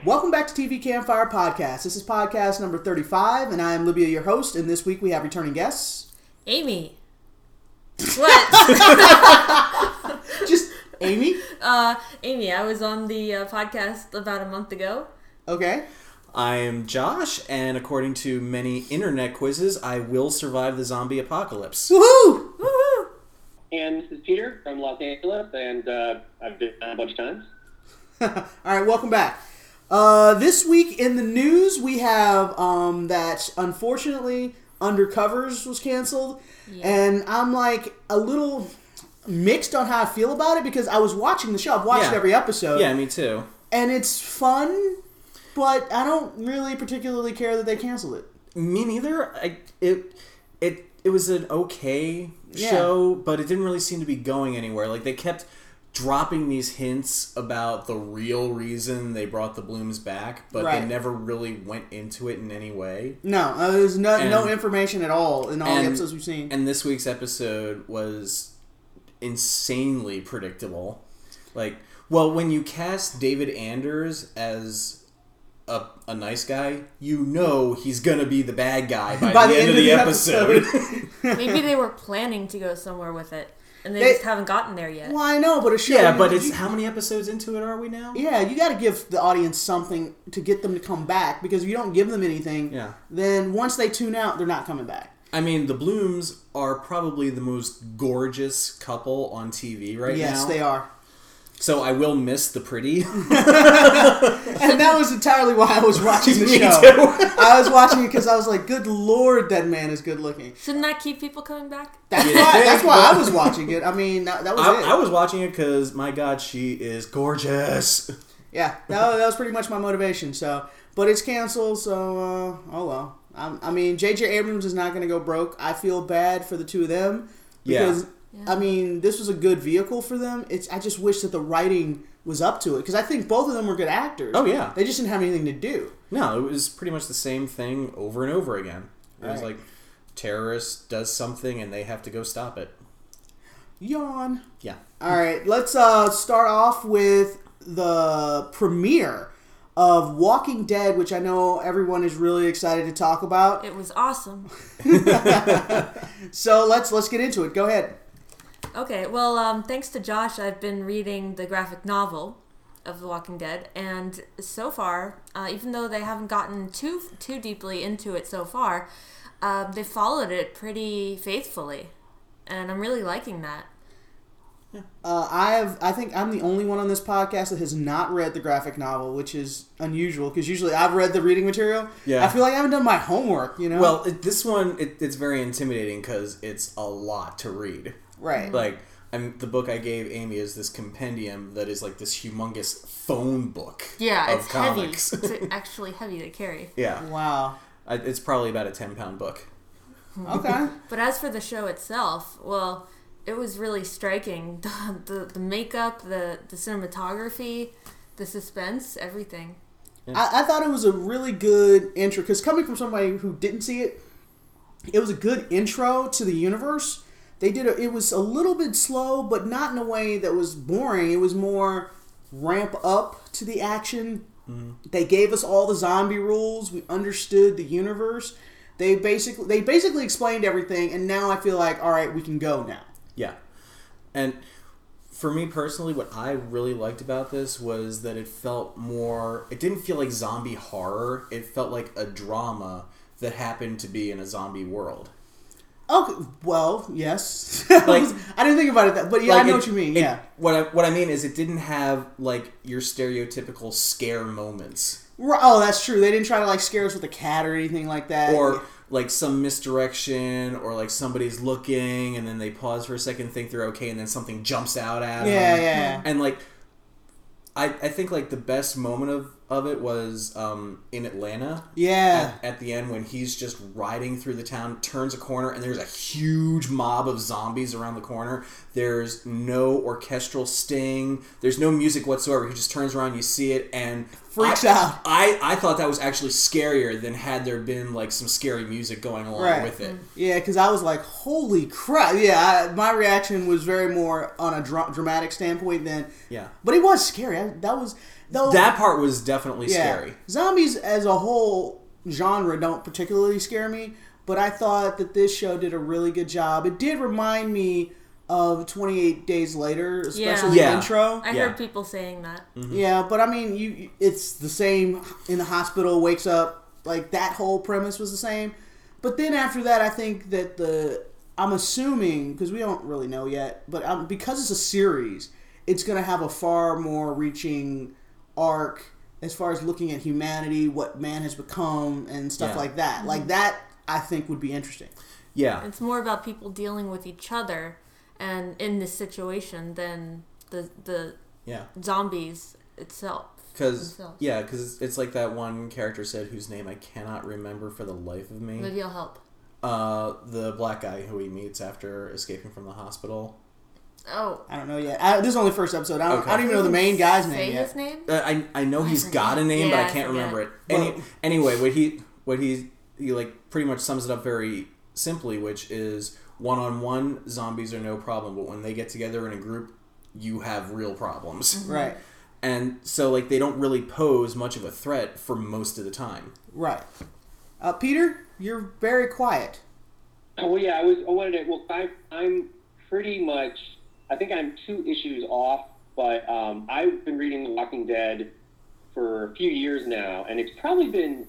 Welcome back to TV Campfire Podcast. This is podcast number 35, and I am Libya, your host, and this week we have returning guests. Amy. What? Just Amy? Amy, I was on the podcast about a month ago. Okay. I am Josh, and according to many internet quizzes, I will survive the zombie apocalypse. Woohoo! Woohoo! And this is Peter from Los Angeles, and I've been on a bunch of times. Alright, welcome back. This week in the news, we have that unfortunately Undercovers was canceled, and I'm like a little mixed on how I feel about it because I was watching the show. I've watched every episode. Yeah, me too. And it's fun, but I don't really particularly care that they canceled it. Me neither. It was an okay show, but it didn't really seem to be going anywhere. Like, they kept dropping these hints about the real reason they brought the Blooms back, but they never really went into it in any way. No, there's no information at all in all the episodes we've seen. And this week's episode was insanely predictable. Like, well, when you cast David Anders as a nice guy, you know he's gonna be the bad guy by the end of the episode. Maybe they were planning to go somewhere with it, and they just haven't gotten there yet. Well, I know, but a show... Yeah, but it's how many episodes into it are we now? Yeah, you gotta give the audience something to get them to come back, because if you don't give them anything, then once they tune out, they're not coming back. I mean, the Blooms are probably the most gorgeous couple on TV right now. Yes, they are. So I will miss the pretty. And that was entirely why I was watching the Me show. too. I was watching it because I was like, good lord, that man is good looking. Shouldn't that keep people coming back? That's why I was watching it. I mean, that was it. I was watching it because, my God, she is gorgeous. Yeah, that was pretty much my motivation. So, but it's canceled, so, oh well. I mean, J.J. Abrams is not going to go broke. I feel bad for the two of them. Because... Yeah. I mean, this was a good vehicle for them. I just wish that the writing was up to it. Because I think both of them were good actors. Oh, yeah. They just didn't have anything to do. No, it was pretty much the same thing over and over again. It was like, terrorist does something and they have to go stop it. Yawn. Yeah. All right, let's start off with the premiere of Walking Dead, which I know everyone is really excited to talk about. It was awesome. So let's get into it. Go ahead. Okay, well, thanks to Josh, I've been reading the graphic novel of The Walking Dead, and so far, even though they haven't gotten too deeply into it so far, they followed it pretty faithfully, and I'm really liking that. I think I'm the only one on this podcast that has not read the graphic novel, which is unusual because usually I've read the reading material. Yeah. I feel like I haven't done my homework, you know? Well, this one, it's very intimidating because it's a lot to read. Right. Like, the book I gave Amy is this compendium that is like this humongous phone book of comics. Heavy. It's actually heavy to carry. Yeah. Wow. It's probably about a 10-pound book. Okay. But as for the show itself, well, it was really striking. The makeup, the cinematography, the suspense, everything. Yeah. I thought it was a really good intro, because coming from somebody who didn't see it, it was a good intro to the universe. It was a little bit slow, but not in a way that was boring. It was more ramp up to the action. Mm-hmm. They gave us all the zombie rules. We understood the universe. They basically explained everything, and now I feel like, all right, we can go now. Yeah. And for me personally, what I really liked about this was that it didn't feel like zombie horror. It felt like a drama that happened to be in a zombie world. Okay, well, yes. I didn't think about it but yeah, I know what you mean. Yeah. What I mean is it didn't have like your stereotypical scare moments. Oh, that's true. They didn't try to like scare us with a cat or anything like that. Or like some misdirection, or like somebody's looking and then they pause for a second, think they're okay, and then something jumps out at them. Yeah. And like I think like the best moment of it was in Atlanta. Yeah. At the end when he's just riding through the town, turns a corner, and there's a huge mob of zombies around the corner. There's no orchestral sting. There's no music whatsoever. He just turns around, you see it, and freaks out. I thought that was actually scarier than had there been like some scary music going along with it. Yeah, because I was like, holy crap. Yeah, my reaction was very more on a dramatic standpoint than... Yeah. But it was scary. Though that part was definitely scary. Zombies as a whole genre don't particularly scare me, but I thought that this show did a really good job. It did remind me of 28 Days Later, especially the intro. I heard people saying that. Mm-hmm. Yeah, but I mean, it's the same in the hospital, wakes up, like that whole premise was the same. But then after that, I think that I'm assuming, because we don't really know yet, but because it's a series, it's going to have a far more reaching arc as far as looking at humanity, what man has become, and stuff like that. Mm-hmm. Like that, I think would be interesting. Yeah. It's more about people dealing with each other and in this situation than the zombies itself. Because it's like that one character said whose name I cannot remember for the life of me. Maybe I'll help. The black guy who he meets after escaping from the hospital. Oh. I don't know yet. This is only the first episode. I don't even know the main guy's name yet. His name? I know he's got a name, but I can't remember it. Anyway, what he like pretty much sums it up very simply, which is one-on-one zombies are no problem, but when they get together in a group, you have real problems. Mm-hmm. Right. And so like they don't really pose much of a threat for most of the time. Right. Peter, you're very quiet. Well, yeah, I'm pretty much, I think I'm 2 issues off, but I've been reading The Walking Dead for a few years now, and it's probably been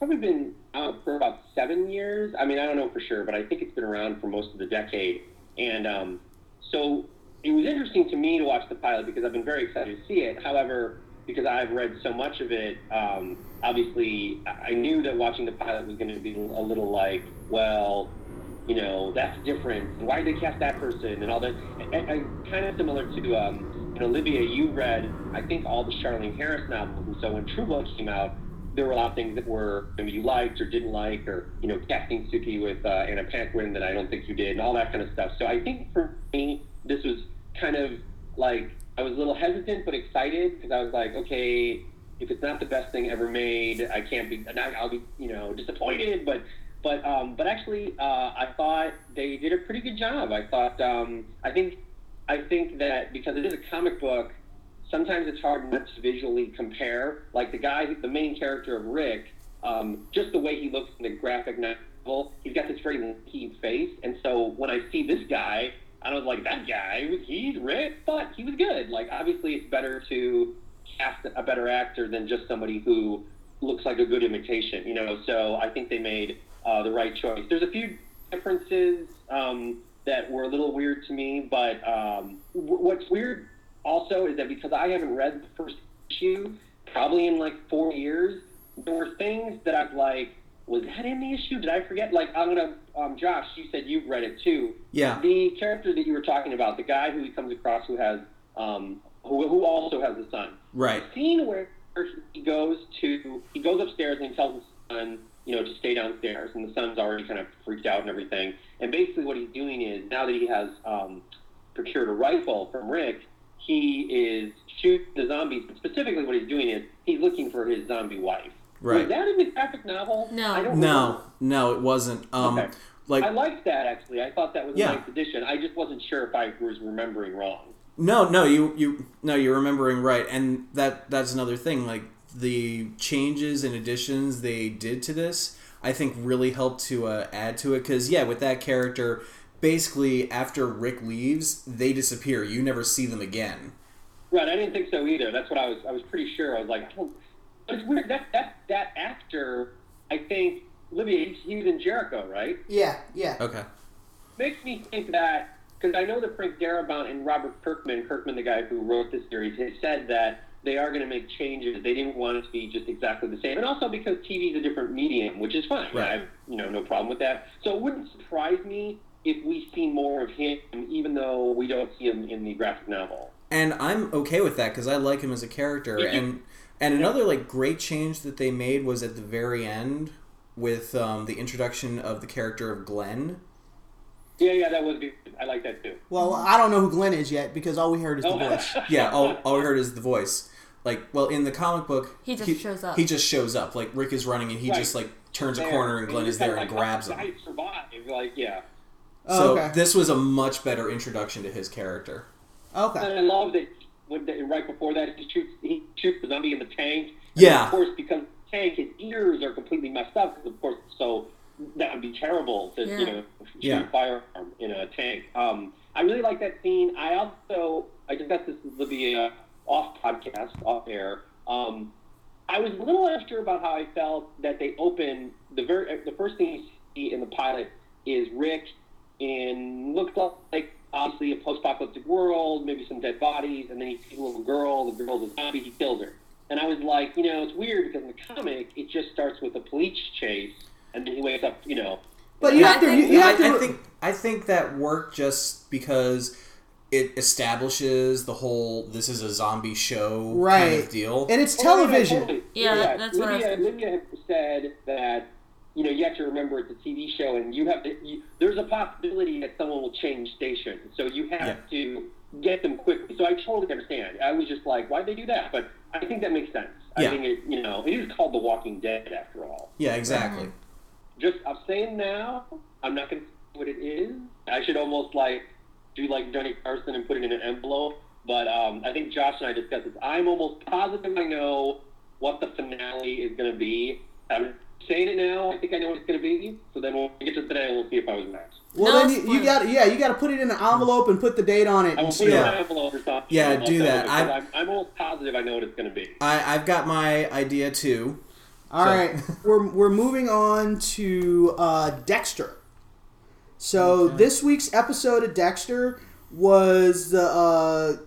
out for about 7 years. I mean, I don't know for sure, but I think it's been around for most of the decade. And so it was interesting to me to watch the pilot because I've been very excited to see it. However, because I've read so much of it, obviously I knew that watching the pilot was going to be a little like, well, you know, that's different. Why did they cast that person and all that? And kind of similar to, Olivia, you read, I think, all the Charlene Harris novels. And so when True Blood came out, there were a lot of things that were maybe you liked or didn't like, or, casting Suki with Anna Paquin that I don't think you did, and all that kind of stuff. So I think for me, this was kind of like, I was a little hesitant but excited because I was like, okay, if it's not the best thing ever made, I'll be, disappointed. But actually, I thought they did a pretty good job. I thought, I think that because it is a comic book, sometimes it's hard not to visually compare. Like the main character of Rick, just the way he looks in the graphic novel, he's got this very lanky face. And so when I see this guy, I was like, that guy, he's Rick, but he was good. Like, obviously it's better to cast a better actor than just somebody who looks like a good imitation, So I think they made the right choice. There's a few differences that were a little weird to me, but what's weird also is that because I haven't read the first issue probably in like 4 years, there were things that I've like, was that in the issue? Did I forget? Like, I'm gonna, Josh, you said you've read it too. Yeah. The character that you were talking about, the guy who he comes across who has, who also has a son. Right. The scene where he goes upstairs and he tells his son, to stay downstairs, and the son's already kind of freaked out and everything. And basically what he's doing is, now that he has procured a rifle from Rick, he is shooting the zombies. But specifically what he's doing is, he's looking for his zombie wife. Right. Was that in the graphic novel? No. No, it wasn't. Okay. Like, I liked that, actually. I thought that was a nice addition. I just wasn't sure if I was remembering wrong. No, you're remembering right, and that's another thing. Like, the changes and additions they did to this, I think, really helped to add to it. Because with that character, basically after Rick leaves, they disappear. You never see them again. Right, I didn't think so either. That's what I was pretty sure. I was like, but it's weird. That actor, I think, Olivia, he was in Jericho, right? Yeah. Okay. Makes me think that, because I know that Frank Darabont and Robert Kirkman, the guy who wrote this series, has said that they are going to make changes. They didn't want it to be just exactly the same. And also because TV is a different medium, which is fine. Right. I have no problem with that. So it wouldn't surprise me if we see more of him, even though we don't see him in the graphic novel. And I'm okay with that because I like him as a character. And another like great change that they made was at the very end with the introduction of the character of Glenn. Yeah, that was good. I like that too. Well, I don't know who Glenn is yet because all we heard is the voice. Yeah, all we heard is the voice. Like, well, in the comic book, he shows up. He just shows up. Like, Rick is running and he just like turns a corner and Glenn is there and grabs him. I survived. Like, yeah. So this was a much better introduction to his character. Okay. And I love that right before that, he shoots the zombie in the tank. And Yeah. of course, because the tank, his ears are completely messed up. Because of course, so that would be terrible to shoot a firearm in a tank. I really like that scene. I discussed this with Libya off air. I was a little unsure about how I felt that they opened the first thing you see in the pilot is Rick in looks like obviously a post-apocalyptic world, maybe some dead bodies, and then he sees a little girl. The girl's a zombie. He kills her, and I was like, it's weird because in the comic it just starts with a police chase, and then he wakes up, But I think that worked just because it establishes the whole this is a zombie show kind of deal. And it's television. Yeah, totally. Yeah, that's what Lydia said that, you have to remember it's a TV show, and there's a possibility that someone will change stations, so you have to get them quickly. So I totally understand. I was just like, why'd they do that? But I think that makes sense. I think it is called The Walking Dead after all. Yeah, exactly. I'm saying now, I'm not going to say what it is. I should almost do like Johnny Carson and put it in an envelope. But I think Josh and I discussed this. I'm almost positive I know what the finale is going to be. I'm saying it now. I think I know what it's going to be. So then when we get to today, we'll see if I was next. Well, then you got to put it in an envelope and put the date on it. I will put it in an envelope or something. Yeah, do that. I'm almost positive I know what it's going to be. I've got my idea too. All right, we're moving on to Dexter. So this week's episode of Dexter was the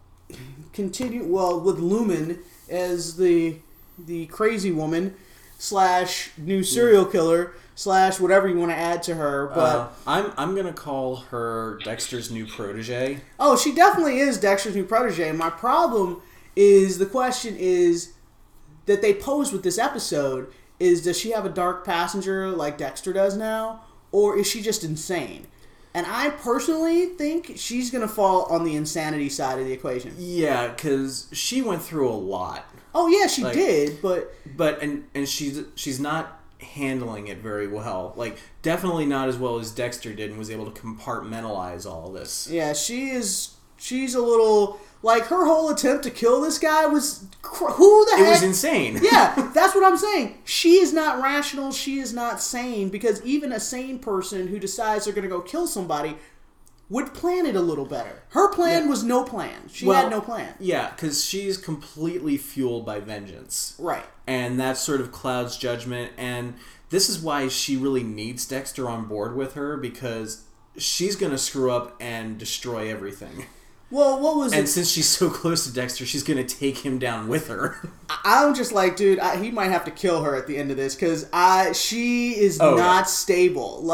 with Lumen as the crazy woman / new serial killer / whatever you want to add to her. But I'm gonna call her Dexter's new protege. Oh, she definitely is Dexter's new protege. My problem is the question is that they posed with this episode is, does she have a dark passenger like Dexter does now, or is she just insane? And I personally think she's going to fall on the insanity side of the equation. Yeah, because she went through a lot. Oh yeah, she did, but she's not handling it very well. Definitely not as well as Dexter did, and was able to compartmentalize all this. Yeah, she's a little. Her whole attempt to kill this guy was... Who the heck? It was insane. Yeah, that's what I'm saying. She is not rational. She is not sane. Because even a sane person who decides they're going to go kill somebody would plan it a little better. Her plan was no plan. She had no plan. Yeah, because she's completely fueled by vengeance. Right. And that sort of clouds judgment. And this is why she really needs Dexter on board with her, because she's going to screw up and destroy everything. Well, what was and since she's so close to Dexter, she's going to take him down with her. I'm just like, dude, he might have to kill her at the end of this, because she is not stable.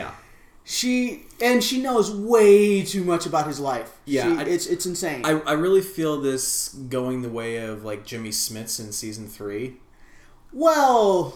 She knows way too much about his life. Yeah. It's insane. I really feel this going the way of, Jimmy Smits in Season 3. Well,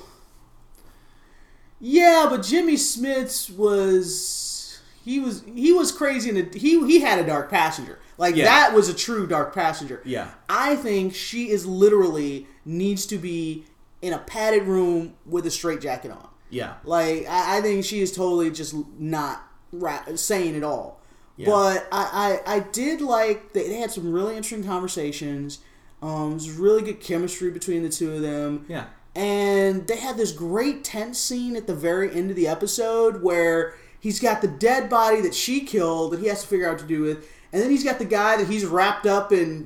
yeah, but Jimmy Smits was... He was crazy, and he had a dark passenger. That was a true dark passenger. Yeah. I think she is literally needs to be in a padded room with a straitjacket on. Yeah. I think she is totally just not sane at all. Yeah. But I did like they had some really interesting conversations. There was really good chemistry between the two of them. Yeah. And they had this great tense scene at the very end of the episode where he's got the dead body that she killed that he has to figure out what to do with. And then he's got the guy that he's wrapped up in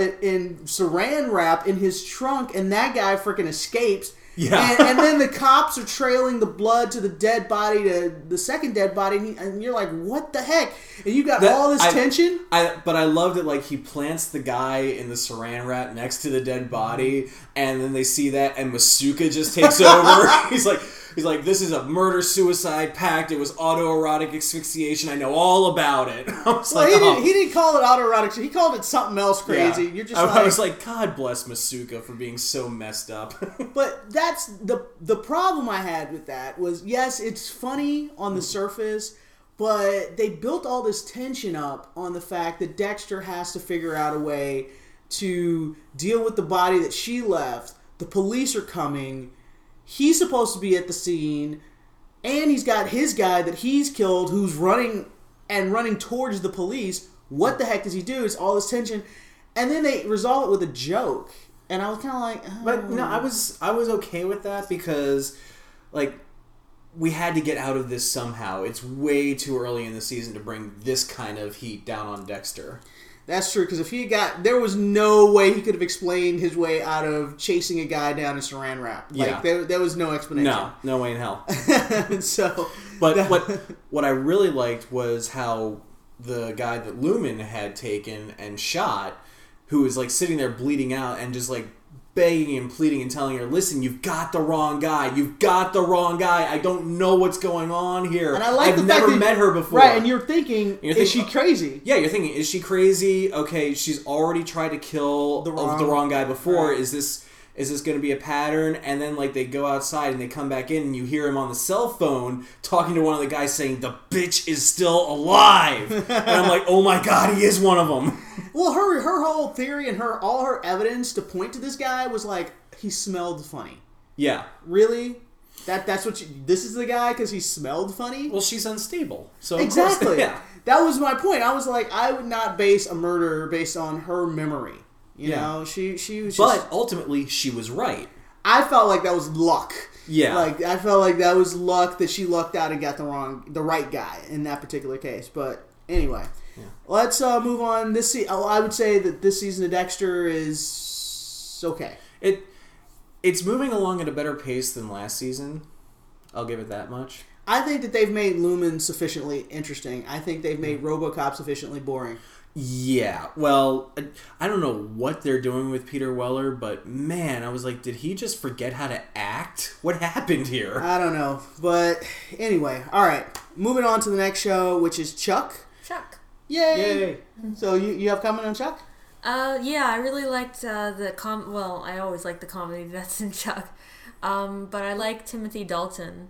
saran wrap in his trunk, and that guy freaking escapes. Yeah. And then the cops are trailing the blood to the dead body, to the second dead body, and you're like, what the heck? And you got all this tension. But I loved it, he plants the guy in the saran wrap next to the dead body, and then they see that, and Masuka just takes over. He's like, this is a murder-suicide pact. It was autoerotic asphyxiation. I know all about it. He didn't call it autoerotic. He called it something else crazy. Yeah. You're just I was like, God bless Masuka for being so messed up. But that's the problem I had with that was, yes, it's funny on the surface, but they built all this tension up on the fact that Dexter has to figure out a way to deal with the body that she left. The police are coming. He's supposed to be at the scene, and he's got his guy that he's killed who's running towards the police. What the heck does he do? It's all this tension. And then they resolve it with a joke. And I was kind of like... Oh. But no, I was okay with that because, like, we had to get out of this somehow. It's way too early in the season to bring this kind of heat down on Dexter. That's true, because if he got... There was no way he could have explained his way out of chasing a guy down in saran wrap. Like, there was no explanation. No way in hell. So... But what I really liked was how the guy that Lumen had taken and shot, who was, like, sitting there bleeding out and just, like, begging and pleading and telling her, listen, you've got the wrong guy. You've got the wrong guy. I don't know what's going on here. And I like I've never met her before. Right, and you're thinking, is she crazy? Yeah, you're thinking, is she crazy? Okay, she's already tried to kill the wrong guy before. Right. Is this going to be a pattern? And then, like, they go outside and they come back in and you hear him on the cell phone talking to one of the guys saying, the bitch is still alive. And I'm like, oh my God, he is one of them. Well, her whole theory and all her evidence to point to this guy was like, he smelled funny. Yeah. Really? That's what this is the guy because he smelled funny? Well, she's unstable. So exactly. Of course, yeah. That was my point. I was like, I would not base a murder based on her memory. You know, she was just... But ultimately, she was right. I felt like that was luck. Yeah. Like, I felt like that was luck that she lucked out and got the right guy in that particular case. But anyway, let's move on. I would say that this season of Dexter is okay. It's moving along at a better pace than last season. I'll give it that much. I think that they've made Lumen sufficiently interesting. I think they've made RoboCop sufficiently boring. Yeah, well, I don't know what they're doing with Peter Weller, but man, I was like, did he just forget how to act? What happened here? I don't know, but anyway, all right. Moving on to the next show, which is Chuck. Chuck. Yay! So you have comment on Chuck? Yeah, I really liked well, I always like the comedy that's in Chuck, but I like Timothy Dalton.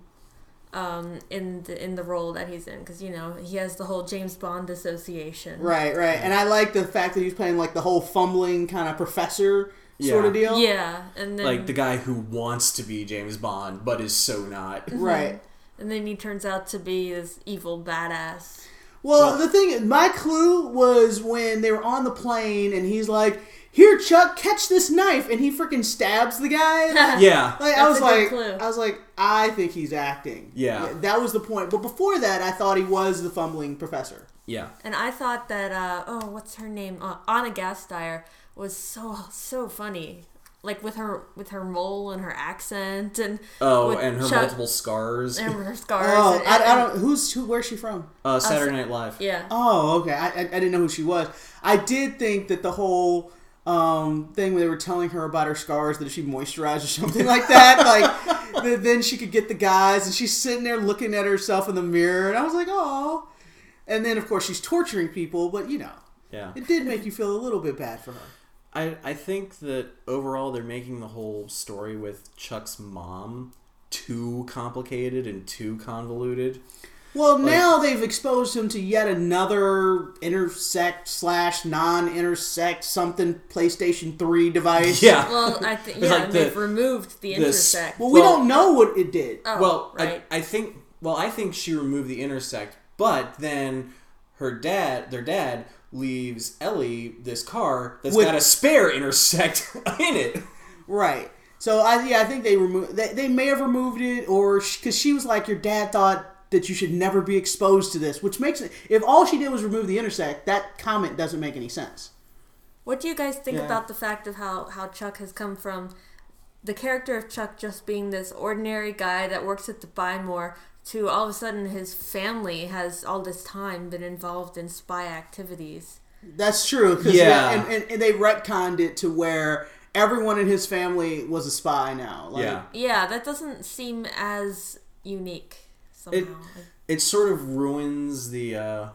In the role that he's in, because he has the whole James Bond association. Right. And I like the fact that he's playing like the whole fumbling kind of professor sort of deal. Yeah, and then like the guy who wants to be James Bond but is so not. Right. And then he turns out to be this evil badass. Well, the thing, my clue was when they were on the plane and he's like, "Here, Chuck, catch this knife," and he freaking stabs the guy. Yeah, like, I was like, I think he's acting. Yeah, that was the point. But before that, I thought he was the fumbling professor. Yeah, and I thought that what's her name? Anna Gasteyer was so funny. Like with her mole and her accent and and her multiple scars and her scars. Oh, I don't. Where's she from? Saturday Night Live. Yeah. Oh, okay. I didn't know who she was. I did think that the whole thing where they were telling her about her scars, that if she moisturized or something like that, like then she could get the guys, and she's sitting there looking at herself in the mirror, and I was like, oh. And then of course she's torturing people, but it did make you feel a little bit bad for her. I think that overall they're making the whole story with Chuck's mom too complicated and too convoluted. Well, now they've exposed him to yet another intersect/non-intersect something PlayStation 3 device. Yeah. Well, they've removed the intersect. Well, we don't know what it did. Oh, well, right. I think she removed the intersect, but then their dad leaves Ellie this car that's got a spare intersect in it. Right. So I think they removed. They may have removed it, or because she was like, your dad thought that you should never be exposed to this, which makes it. If all she did was remove the intersect, that comment doesn't make any sense. What do you guys think about the fact of how Chuck has come from the character of Chuck just being this ordinary guy that works at the Buy More to all of a sudden his family has all this time been involved in spy activities? That's true. And they retconned it to where everyone in his family was a spy now. Yeah, that doesn't seem as unique somehow. It sort of ruins the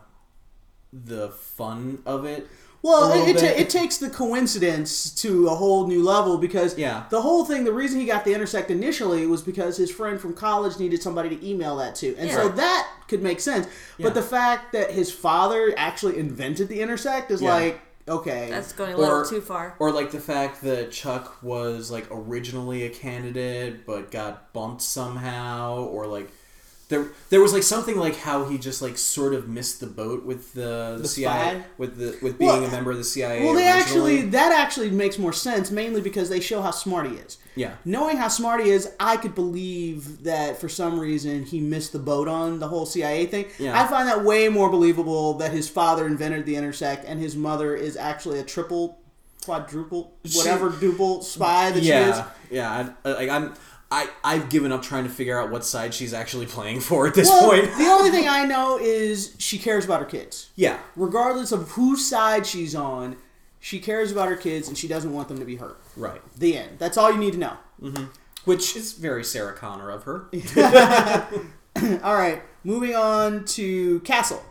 fun of it. Well, it takes the coincidence to a whole new level because the whole thing, the reason he got the intersect initially was because his friend from college needed somebody to email that to. And so that could make sense. Yeah. But the fact that his father actually invented the intersect is like, okay. That's going a little too far. Or like the fact that Chuck was like originally a candidate but got bumped somehow, or like There was like something like how he just like sort of missed the boat with the CIA spy? with being a member of the CIA. Well, originally. that actually makes more sense, mainly because they show how smart he is. Yeah. Knowing how smart he is, I could believe that for some reason he missed the boat on the whole CIA thing. Yeah. I find that way more believable that his father invented the Intersect and his mother is actually a triple, quadruple, whatever duple spy that she is. Yeah. I've given up trying to figure out what side she's actually playing for at this Well, point. the only thing I know is she cares about her kids. Yeah. Regardless of whose side she's on, she cares about her kids and she doesn't want them to be hurt. Right. The end. That's all you need to know. Mm-hmm. Which is very Sarah Connor of her. All right, moving on to Castle.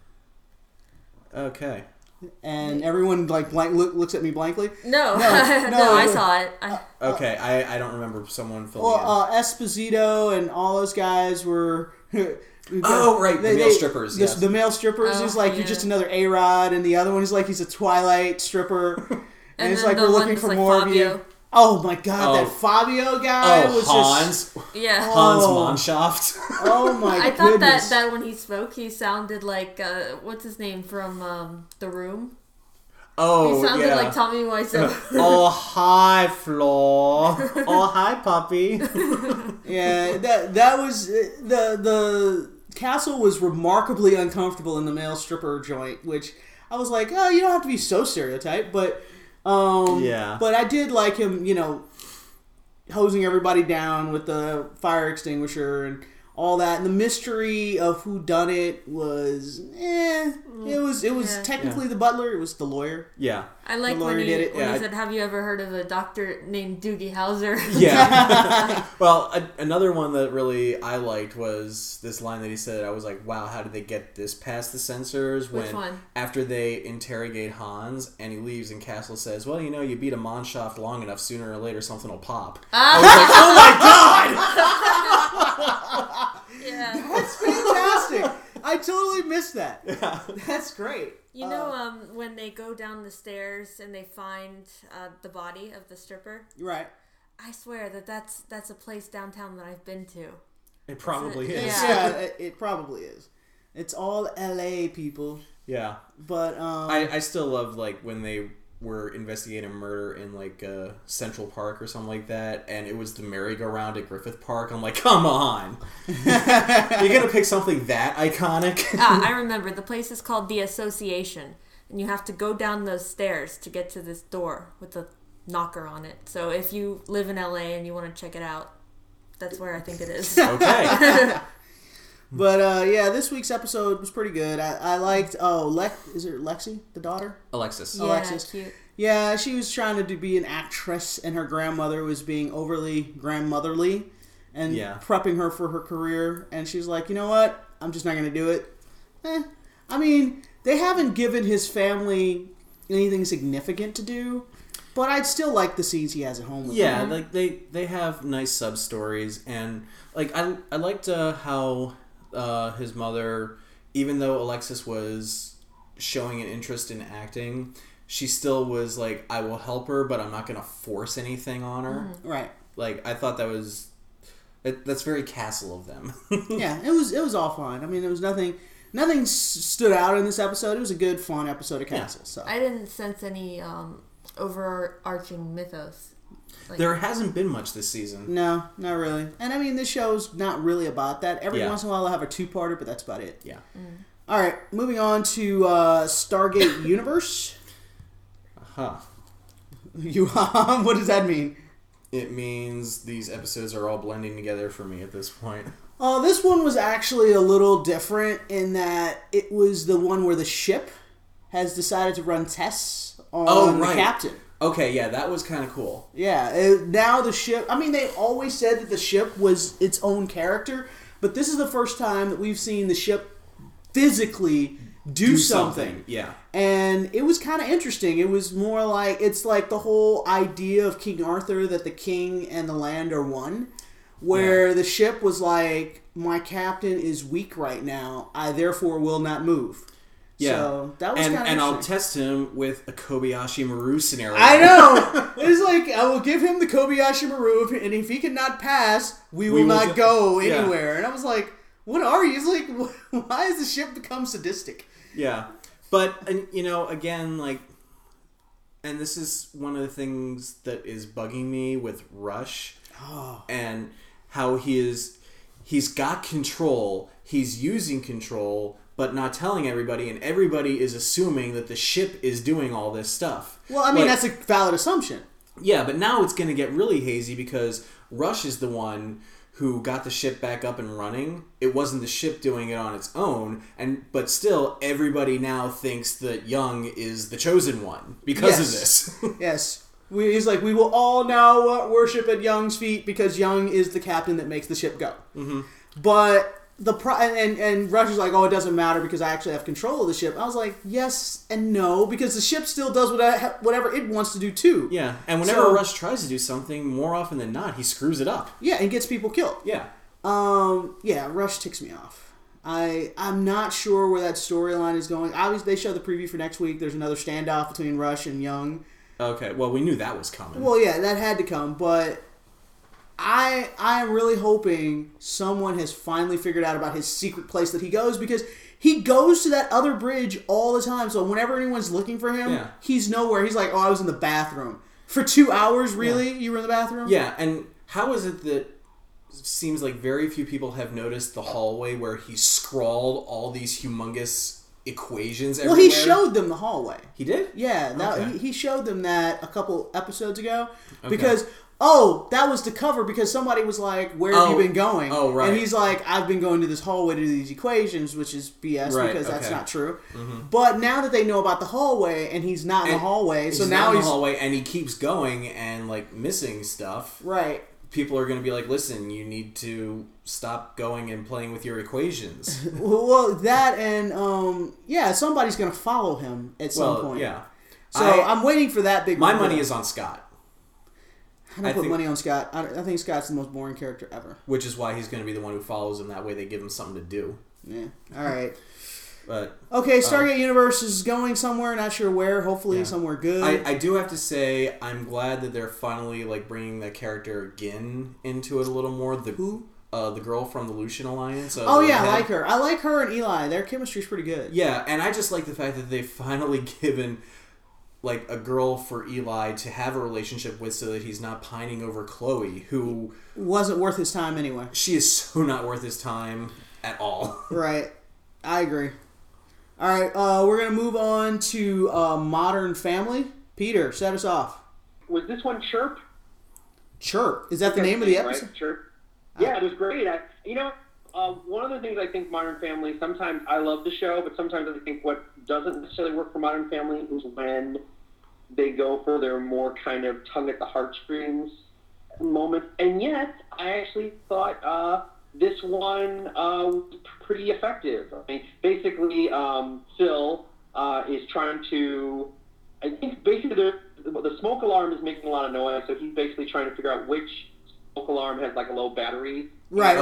Okay. And everyone looks at me blankly. No, No, I saw it. Okay, I don't remember someone filling in. Esposito and all those guys were. Oh, right, the male strippers, yes. The male strippers. He's like, you're just another A-Rod, and the other one is like, he's a Twilight stripper. And it's like, we're looking for more Fabio. of you. Oh my god, that Fabio guy was Hans. just... Yeah. Hans Mannschaft. Oh my I thought goodness. that when he spoke, he sounded like, what's his name from The Room? Oh, He sounded yeah. like Tommy Wiseau. Oh, hi, Flo. Oh, hi, puppy. Yeah, that was... The Castle was remarkably uncomfortable in the male stripper joint, which I was like, oh, you don't have to be so stereotyped, but... Yeah. But I did like him, hosing everybody down with the fire extinguisher and all that. And the mystery of who done it was, It was technically the butler. It was the lawyer. Yeah. I like The when lawyer he did it. when he said, "Have you ever heard of a doctor named Doogie Howser?" Yeah. Well, another one that really I liked was this line that he said. I was like, wow, how did they get this past the censors? Which one? After they interrogate Hans and he leaves and Castle says, well, you beat a Mannschaft long enough, sooner or later something will pop. I was like, oh my god! Yeah. That's fantastic. I totally missed that. Yeah. That's great. You know, when they go down the stairs and they find the body of the stripper, Right. I swear that's a place downtown that I've been to. It probably is. Yeah. It probably is. It's all LA people. Yeah. But I still love like when they were investigating a murder in like Central Park or something like that, and it was the merry-go-round at Griffith Park. I'm like, come on, you're gonna pick something that iconic? I remember the place is called the Association, and you have to go down those stairs to get to this door with a knocker on it. So if you live in LA and you want to check it out, that's where I think it is. Okay. But yeah, this week's episode was pretty good. I liked. Is it Lexi, the daughter? Alexis. Yeah, Alexis. cute. Yeah, she was trying to be an actress, and her grandmother was being overly grandmotherly and prepping her for her career. And she's like, you know what? I'm just not going to do it. I mean, they haven't given his family anything significant to do, but I'd still like the scenes he has at home with them. Like they have nice sub stories, and like I liked how his mother, even though Alexis was showing an interest in acting, she still was like, I will help her, but I'm not going to force anything on her. Right. Like, I thought that's very Castle of them. Yeah, it was all fine. I mean, there was nothing stood out in this episode. It was a good, fun episode of Castle. So I didn't sense any overarching mythos. Like, there hasn't been much this season. No, not really. And I mean, this show's not really about that. Every once in a while, I'll have a two-parter, but that's about it. Yeah. All right, moving on to Stargate Universe. Huh. What does that mean? It means these episodes are all blending together for me at this point. This one was actually a little different in that it was the one where the ship has decided to run tests on the captain. Okay, yeah, that was kind of cool. Yeah, now the ship... I mean, they always said that the ship was its own character, but this is the first time that we've seen the ship physically do something. Yeah. And it was kind of interesting. It was more like... It's like the whole idea of King Arthur that the king and the land are one, where the ship was like, my captain is weak right now, I therefore will not move. Yeah, so that was kind of interesting. And I'll test him with a Kobayashi Maru scenario. I know. It's like, I will give him the Kobayashi Maru, and if he cannot pass, we will not go anywhere. And I was like, what are you? He's like, why has the ship become sadistic? Yeah. But, and, you know, again, like, and this is one of the things that is bugging me with Rush. Oh. And how he's got control, he's using control, but not telling everybody, and everybody is assuming that the ship is doing all this stuff. Well, I mean, that's a valid assumption. Yeah, but now it's going to get really hazy because Rush is the one who got the ship back up and running. It wasn't the ship doing it on its own, but still, everybody now thinks that Young is the chosen one because of this. Yes. He's like, we will all now worship at Young's feet because Young is the captain that makes the ship go. Mm-hmm. But and Rush is like, oh, it doesn't matter because I actually have control of the ship. I was like, yes and no, because the ship still does whatever it wants to do too. Yeah, and whenever Rush tries to do something, more often than not, he screws it up. Yeah, and gets people killed. Yeah. Yeah, Rush ticks me off. I'm not sure where that storyline is going. Obviously, they show the preview for next week. There's another standoff between Rush and Young. Okay, well, we knew that was coming. Well, yeah, that had to come, but I am really hoping someone has finally figured out about his secret place that he goes, because he goes to that other bridge all the time. So whenever anyone's looking for him, he's nowhere. He's like, oh, I was in the bathroom. For 2 hours, really? Yeah. You were in the bathroom? Yeah, and how is it that seems like very few people have noticed the hallway where he scrawled all these humongous equations everywhere? Well, he showed them the hallway. He did? Yeah, he showed them that a couple episodes ago. Because, that was to cover because somebody was like, where have you been going? Oh, right. And he's like, I've been going to this hallway to do these equations, which is BS because that's not true. Mm-hmm. But now that they know about the hallway and he's not in the hallway, so now he's in the hallway and he keeps going and like missing stuff. Right. People are going to be like, listen, you need to stop going and playing with your equations. Well, that and, somebody's going to follow him at some point. Yeah. So I'm waiting for that big My money is on Scott. I don't put money on Scott. I think Scott's the most boring character ever. Which is why he's going to be the one who follows him. That way they give him something to do. Yeah. All right. But okay, Stargate Universe is going somewhere. Not sure where. Hopefully somewhere good. I do have to say I'm glad that they're finally like bringing the character Gin into it a little more. Who? The girl from the Lucian Alliance. I like her. I like her and Eli. Their chemistry's pretty good. Yeah, and I just like the fact that they've finally given like a girl for Eli to have a relationship with, so that he's not pining over Chloe, who wasn't worth his time anyway. She is so not worth his time at all. Right, I agree. All right, we're gonna move on to Modern Family. Peter, set us off. Was this one Chirp? Chirp, is that the name of the episode? Right? Chirp. Yeah, it was great. One of the things I think Modern Family, sometimes I love the show, but sometimes I think what doesn't necessarily work for Modern Family is when they go for their more kind of tug at the heartstrings moment. And yet, I actually thought this one was pretty effective. I mean, basically, Phil is trying to, I think basically the smoke alarm is making a lot of noise, so he's basically trying to figure out which smoke alarm has like a low battery. Right.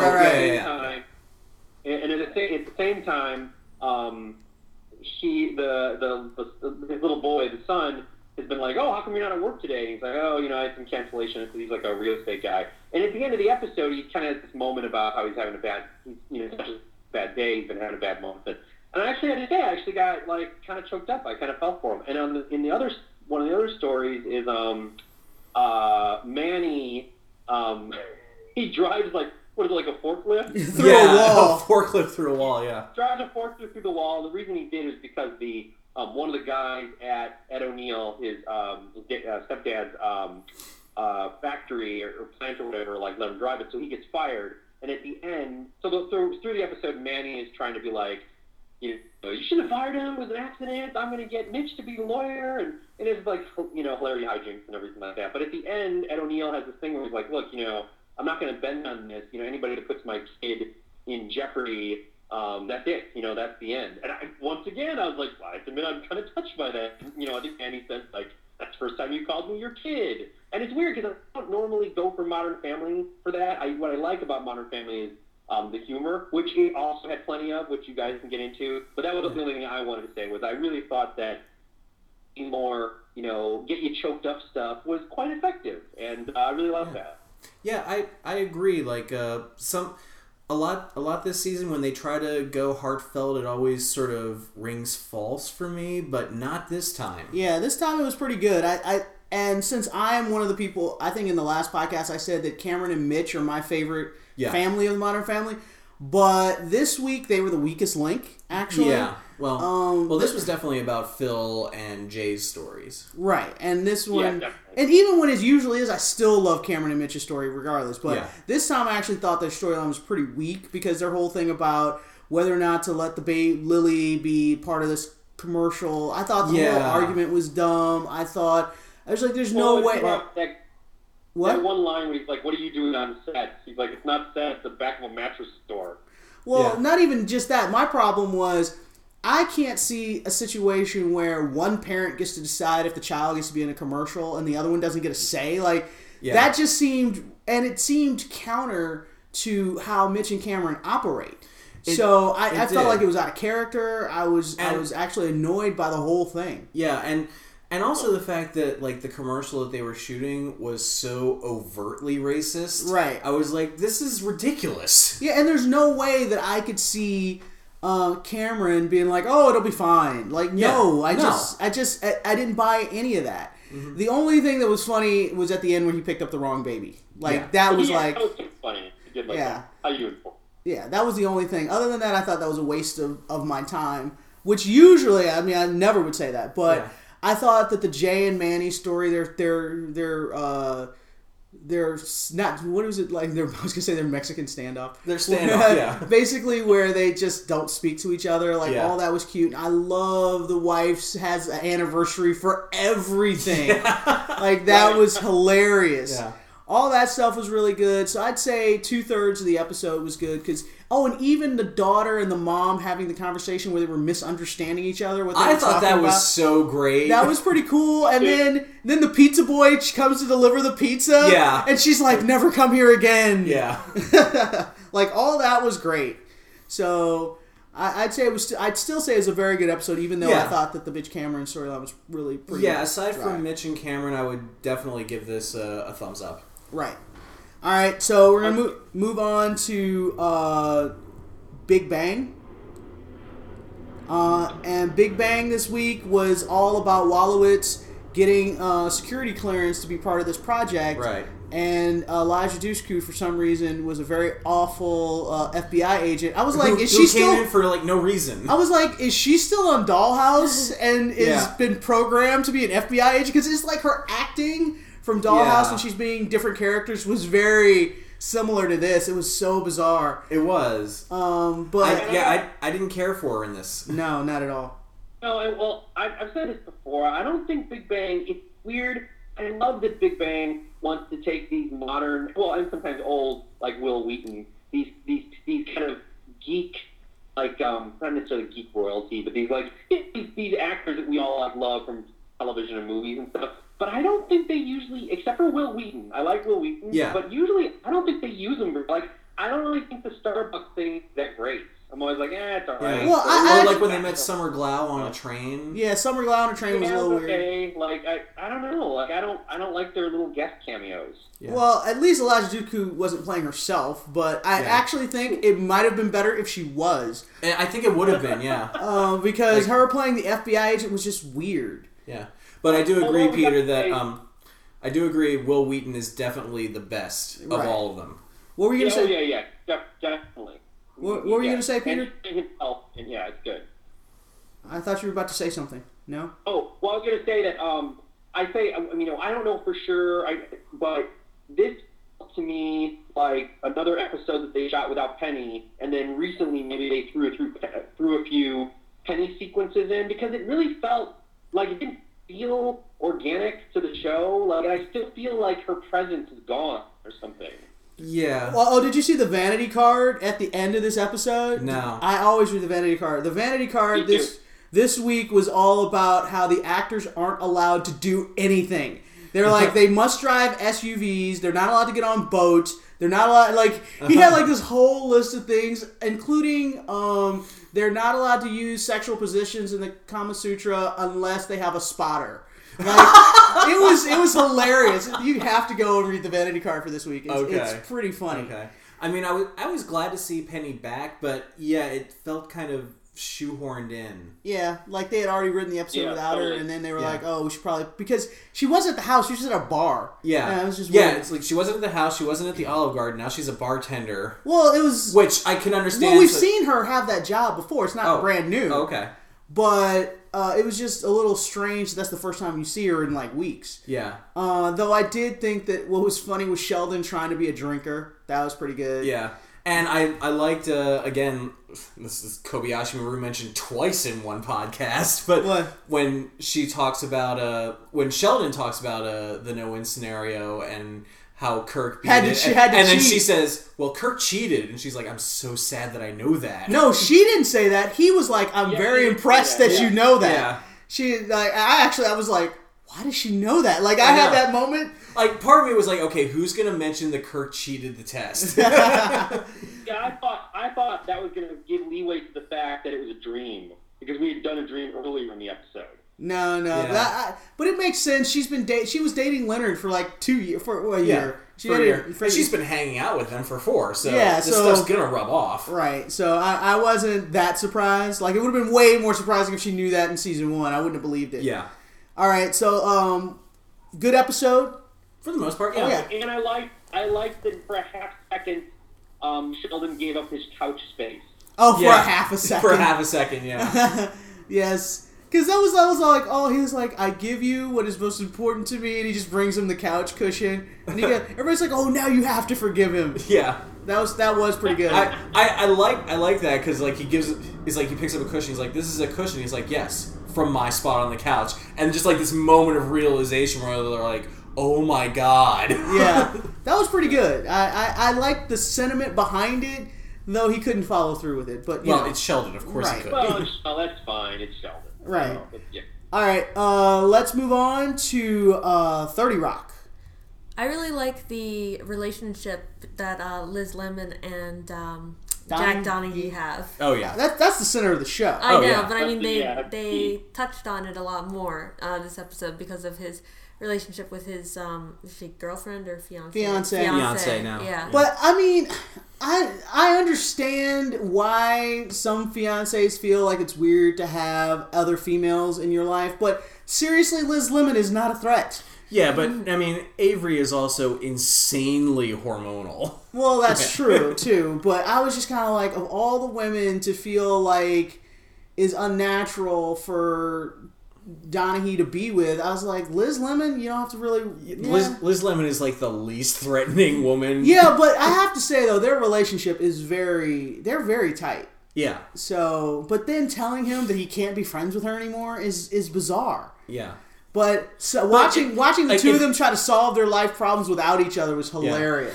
And at the same time, his little boy, the son, has been like, oh, how come you're not at work today? He's like, oh, I had some cancellation because he's like a real estate guy. And at the end of the episode, he kind of has this moment about how he's having a bad, such a bad day. He's been having a bad moment. And I actually had to say, I actually got like kind of choked up. I kind of felt for him. And one of the other stories is Manny. He drives like. What is it, like a forklift? Through a wall. A forklift through a wall, yeah. Drives a forklift through the wall. The reason he did is because one of the guys at Ed O'Neill, his stepdad's factory or plant or whatever, like let him drive it, so he gets fired. And at the end, so through the episode, Manny is trying to be like, you shouldn't have fired him. It was an accident. I'm going to get Mitch to be the lawyer. And it's like, hilarity hijinks and everything like that. But at the end, Ed O'Neill has this thing where he's like, look, I'm not going to bend on this. Anybody that puts my kid in jeopardy, that's it. That's the end. And once again, I was like, well, I admit I'm kind of touched by that. I think Annie says, like, that's the first time you called me your kid. And it's weird because I don't normally go for Modern Family for that. What I like about Modern Family is the humor, which it also had plenty of, which you guys can get into. But that was the only thing I wanted to say was I really thought that more, get you choked up stuff was quite effective. And I really love that. Yeah, I agree. Like a lot this season when they try to go heartfelt, it always sort of rings false for me, but not this time. Yeah, this time it was pretty good. And since I am one of the people, I think in the last podcast I said that Cameron and Mitch are my favorite family of the Modern Family, but this week they were the weakest link, actually. Yeah. Well, this was definitely about Phil and Jay's stories. Right, and this one, definitely. and even when it usually is, I still love Cameron and Mitch's story regardless, but this time I actually thought their storyline was pretty weak because their whole thing about whether or not to let the Lily be part of this commercial, I thought the whole argument was dumb. I was like, there's no way. What? That one line where he's like, "What are you doing on set?" He's like, "It's not set. It's the back of a mattress store." Well, not even just that. My problem was I can't see a situation where one parent gets to decide if the child gets to be in a commercial and the other one doesn't get a say. Like, that just seemed, and it seemed counter to how Mitch and Cameron operate. So I felt like it was out of character. I was actually annoyed by the whole thing. Yeah, and also the fact that, like, the commercial that they were shooting was so overtly racist. Right. I was like, this is ridiculous. Yeah, and there's no way that I could see Cameron being like, "Oh, it'll be fine." Like, no, I didn't buy any of that. Mm-hmm. The only thing that was funny was at the end when he picked up the wrong baby. Like, that was like... That was funny. He did like that. How you inform? Yeah, that was the only thing. Other than that, I thought that was a waste of my time. Which usually, I mean, I never would say that, but... Yeah. I thought that the Jay and Manny story, they're not, what is it like? I was gonna say their Mexican standoff. Their standoff, yeah. Basically, where they just don't speak to each other. Like, all that was cute. I love the wife has an anniversary for everything. Like, that was hilarious. Yeah. All that stuff was really good. So I'd say 2/3 of the episode was good because and even the daughter and the mom having the conversation where they were misunderstanding each other. I thought that was so great. That was pretty cool. And then the pizza boy comes to deliver the pizza. Yeah, and she's like, "Never come here again." Yeah, like all that was great. So I'd still say it was a very good episode, even though I thought that the Mitch Cameron storyline was really pretty. Yeah, aside from Mitch and Cameron, I would definitely give this a thumbs up. Right. All right, so we're going to move on to Big Bang. And Big Bang this week was all about Wolowitz getting security clearance to be part of this project. Right. And Elijah Dushku, for some reason, was a very awful FBI agent. I was like, is she still... came in for, like, no reason. I was like, is she still on Dollhouse and is been programmed to be an FBI agent? Because it's like her acting from Dollhouse when she's being different characters was very similar to this. It was so bizarre. It was. But I didn't care for her in this. No, not at all. No, well, I've said this before. I don't think Big Bang. It's weird. I love that Big Bang wants to take these modern, well, and sometimes old, like Will Wheaton, these kind of geek, like not necessarily geek royalty, but these actors that we all love from television and movies and stuff. But I don't think they usually, except for Will Wheaton. I like Will Wheaton. Yeah. But usually, I don't think they use them. Like, I don't really think the Starbucks thing is that great. I'm always like, it's all right. Yeah. Well, like when they met Summer Glau on a train. Yeah, Summer Glau on a train was a little weird. Like, I don't know. Like, I don't like their little guest cameos. Yeah. Well, at least Elijah Dushku wasn't playing herself, but I actually think it might have been better if she was. I think it would have been, yeah. Because her playing the FBI agent was just weird. Yeah. But I do agree, Peter, that I do agree Will Wheaton is definitely the best of all of them. What were you going to say? Yeah, definitely. What were you going to say, Peter? Himself, and it's good. I thought you were about to say something. No? Oh, well, I was going to say that I don't know for sure, but this felt to me like another episode that they shot without Penny, and then recently maybe they threw a few Penny sequences in, because it really felt like it didn't feel organic to the show. Like, I still feel like her presence is gone or something. Yeah. Well, did you see the vanity card at the end of this episode? No. I always read the vanity card. The vanity card this week was all about how the actors aren't allowed to do anything. They're like, they must drive SUVs. They're not allowed to get on boats. They're not allowed, like, he had like this whole list of things, including they're not allowed to use sexual positions in the Kama Sutra unless they have a spotter. Like, it was hilarious. You have to go and read the vanity card for this week. It's pretty funny. Okay. I mean, I was glad to see Penny back, but yeah, it felt kind of shoehorned in. Yeah, like they had already written the episode without her, and then they were Yeah. like, "Oh, we should probably," because she wasn't at the house; she was at a bar. Yeah, and it was just yeah. weird. It's like she wasn't at the house, she wasn't at the Olive Garden. Now she's a bartender, Well, it was. which I can understand. Well, we've so- seen her have that job before. It's not brand new. Oh, okay. But it was just a little strange. That's the first time you see her in like weeks. Yeah. Though I did think that what was funny was Sheldon trying to be a drinker. That was pretty good. Yeah. And I liked, again, this is Kobayashi Maru mentioned twice in one podcast, but What? when she talks about, when Sheldon talks about the no-win scenario and how Kirk beat Had to- it, she had to and then cheat. she says, well, Kirk cheated, and she's like, I'm so sad that I know that. No, she didn't say that. He was like, "I'm very he did impressed say that that. you know that." Yeah. She like, I was like, "Why does she know that?" Like, I I had know. that moment. Like, part of me was like, okay, who's going to mention that Kirk cheated the test? Yeah, I thought that was going to give leeway to the fact that it was a dream because we had done a dream earlier in the episode. No, Yeah. but it makes sense. She was dating Leonard for like 2 years, for a year. She For a dated- year. for- And she's been hanging out with them for 4, so Yeah, this so- stuff's going to rub off. right. So I wasn't that surprised. Like, it would have been way more surprising if she knew that in season 1. I wouldn't have believed it. Yeah. All right. So good episode. For the most part, yeah. Oh, yeah. And I liked that for a half second, Sheldon gave up his couch space. Oh, for Yeah. a half a second. For half a second, yeah. Yes. Because I was like, oh, he was like, I give you what is most important to me, and he just brings him the couch cushion, and everybody's like, oh, now you have to forgive him. Yeah. That was pretty good. I like that because like he picks up a cushion. He's like, this is a cushion. He's like, yes, from my spot on the couch, and just like this moment of realization where they're like, oh my god. Yeah, that was pretty good. I liked the sentiment behind it, though he couldn't follow through with it. But you know. It's Sheldon, of course Right. he could. Well, that's fine. It's Sheldon. Right. So, yeah. All right, let's move on to 30 Rock. I really like the relationship that Liz Lemon and Jack Donaghy have. Oh yeah. That's the center of the show. I know, yeah. but I mean Yeah. they touched on it a lot more this episode because of his relationship with his is she girlfriend or fiance? Fiancé now. Yeah. But I mean, I understand why some fiancés feel like it's weird to have other females in your life, but seriously, Liz Lemon is not a threat. Yeah, but I mean, Avery is also insanely hormonal. Well, that's true too, but I was just kind of like, of all the women to feel like is unnatural for Donaghy to be with, I was like, Liz Lemon, you don't have to really. Yeah. Liz Lemon is like the least threatening woman. Yeah, but I have to say though, their relationship is they're very tight. Yeah. So, but then telling him that he can't be friends with her anymore is bizarre. Yeah. But so watching the like, two if- of them try to solve their life problems without each other was hilarious.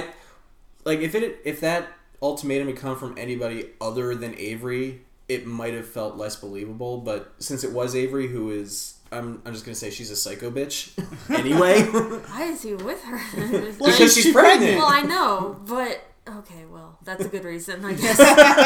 If that ultimatum had come from anybody other than Avery, it might have felt less believable. But since it was Avery, who is, I'm just gonna say she's a psycho bitch anyway. Why is he with her? Well, Because she's pregnant. Well, I know, but okay, well, that's a good reason, I guess.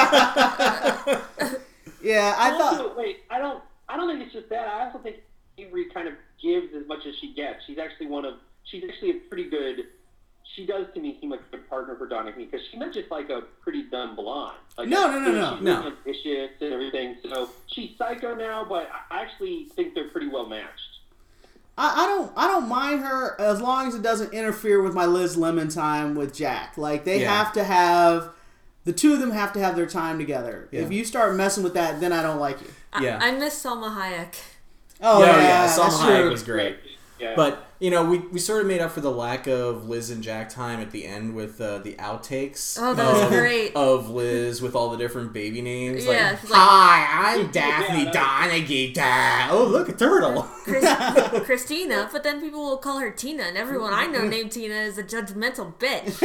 Yeah, I thought. Also, wait, I don't think it's just that. I also think Avery kind of gives as much as she gets. She's actually a pretty good. She does to me seem like a good partner for Donaghy because she's not just like a pretty dumb blonde. Like, No. She's really ambitious and everything. So she's psycho now, but I actually think they're pretty well matched. I don't mind her as long as it doesn't interfere with my Liz Lemon time with Jack. Like they have to have the two of them have to have their time together. Yeah. If you start messing with that, then I don't like you. Yeah. I miss Salma Hayek. Oh yeah, Salma that's Hayek true. was great. Yeah. But we sort of made up for the lack of Liz and Jack time at the end with the outtakes. Oh, that was great. Of Liz with all the different baby names. Yeah, Like, she's like- hi, I'm Daphne Yeah, Donaghy. Oh, look, a turtle. Christina, but then people will call her Tina, and everyone I know named Tina is a judgmental bitch.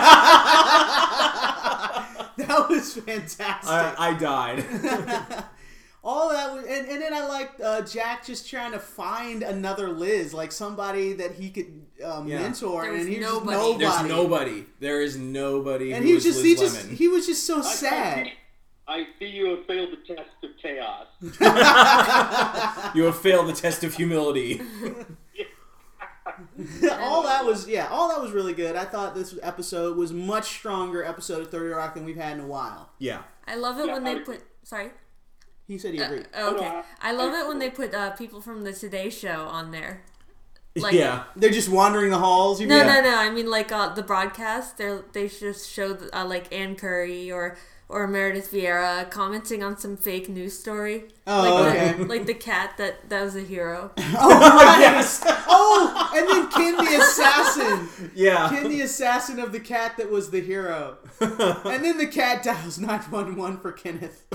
That was fantastic. I died. All that was, and then I liked Jack just trying to find another Liz, like somebody that he could mentor, There and was he was nobody. just There's nobody. nobody. There is nobody And who he is just Liz Lemon. he was just so sad. I see you have failed the test of chaos. You have failed the test of humility. all that was really good. I thought this episode was much stronger episode of 30 Rock than we've had in a while. Yeah. I love it when they put. Sorry. He said he agreed. Okay. I love it when they put people from the Today Show on there. Like, yeah. They're just wandering the halls. No. I mean, like the broadcast. They just show like Ann Curry or Meredith Vieira commenting on some fake news story. Oh, like okay. like the cat that was a hero. Oh, right. Yes. Oh, and then Ken the assassin. Yeah. Ken the assassin of the cat that was the hero. And then the cat dials 911 for Kenneth.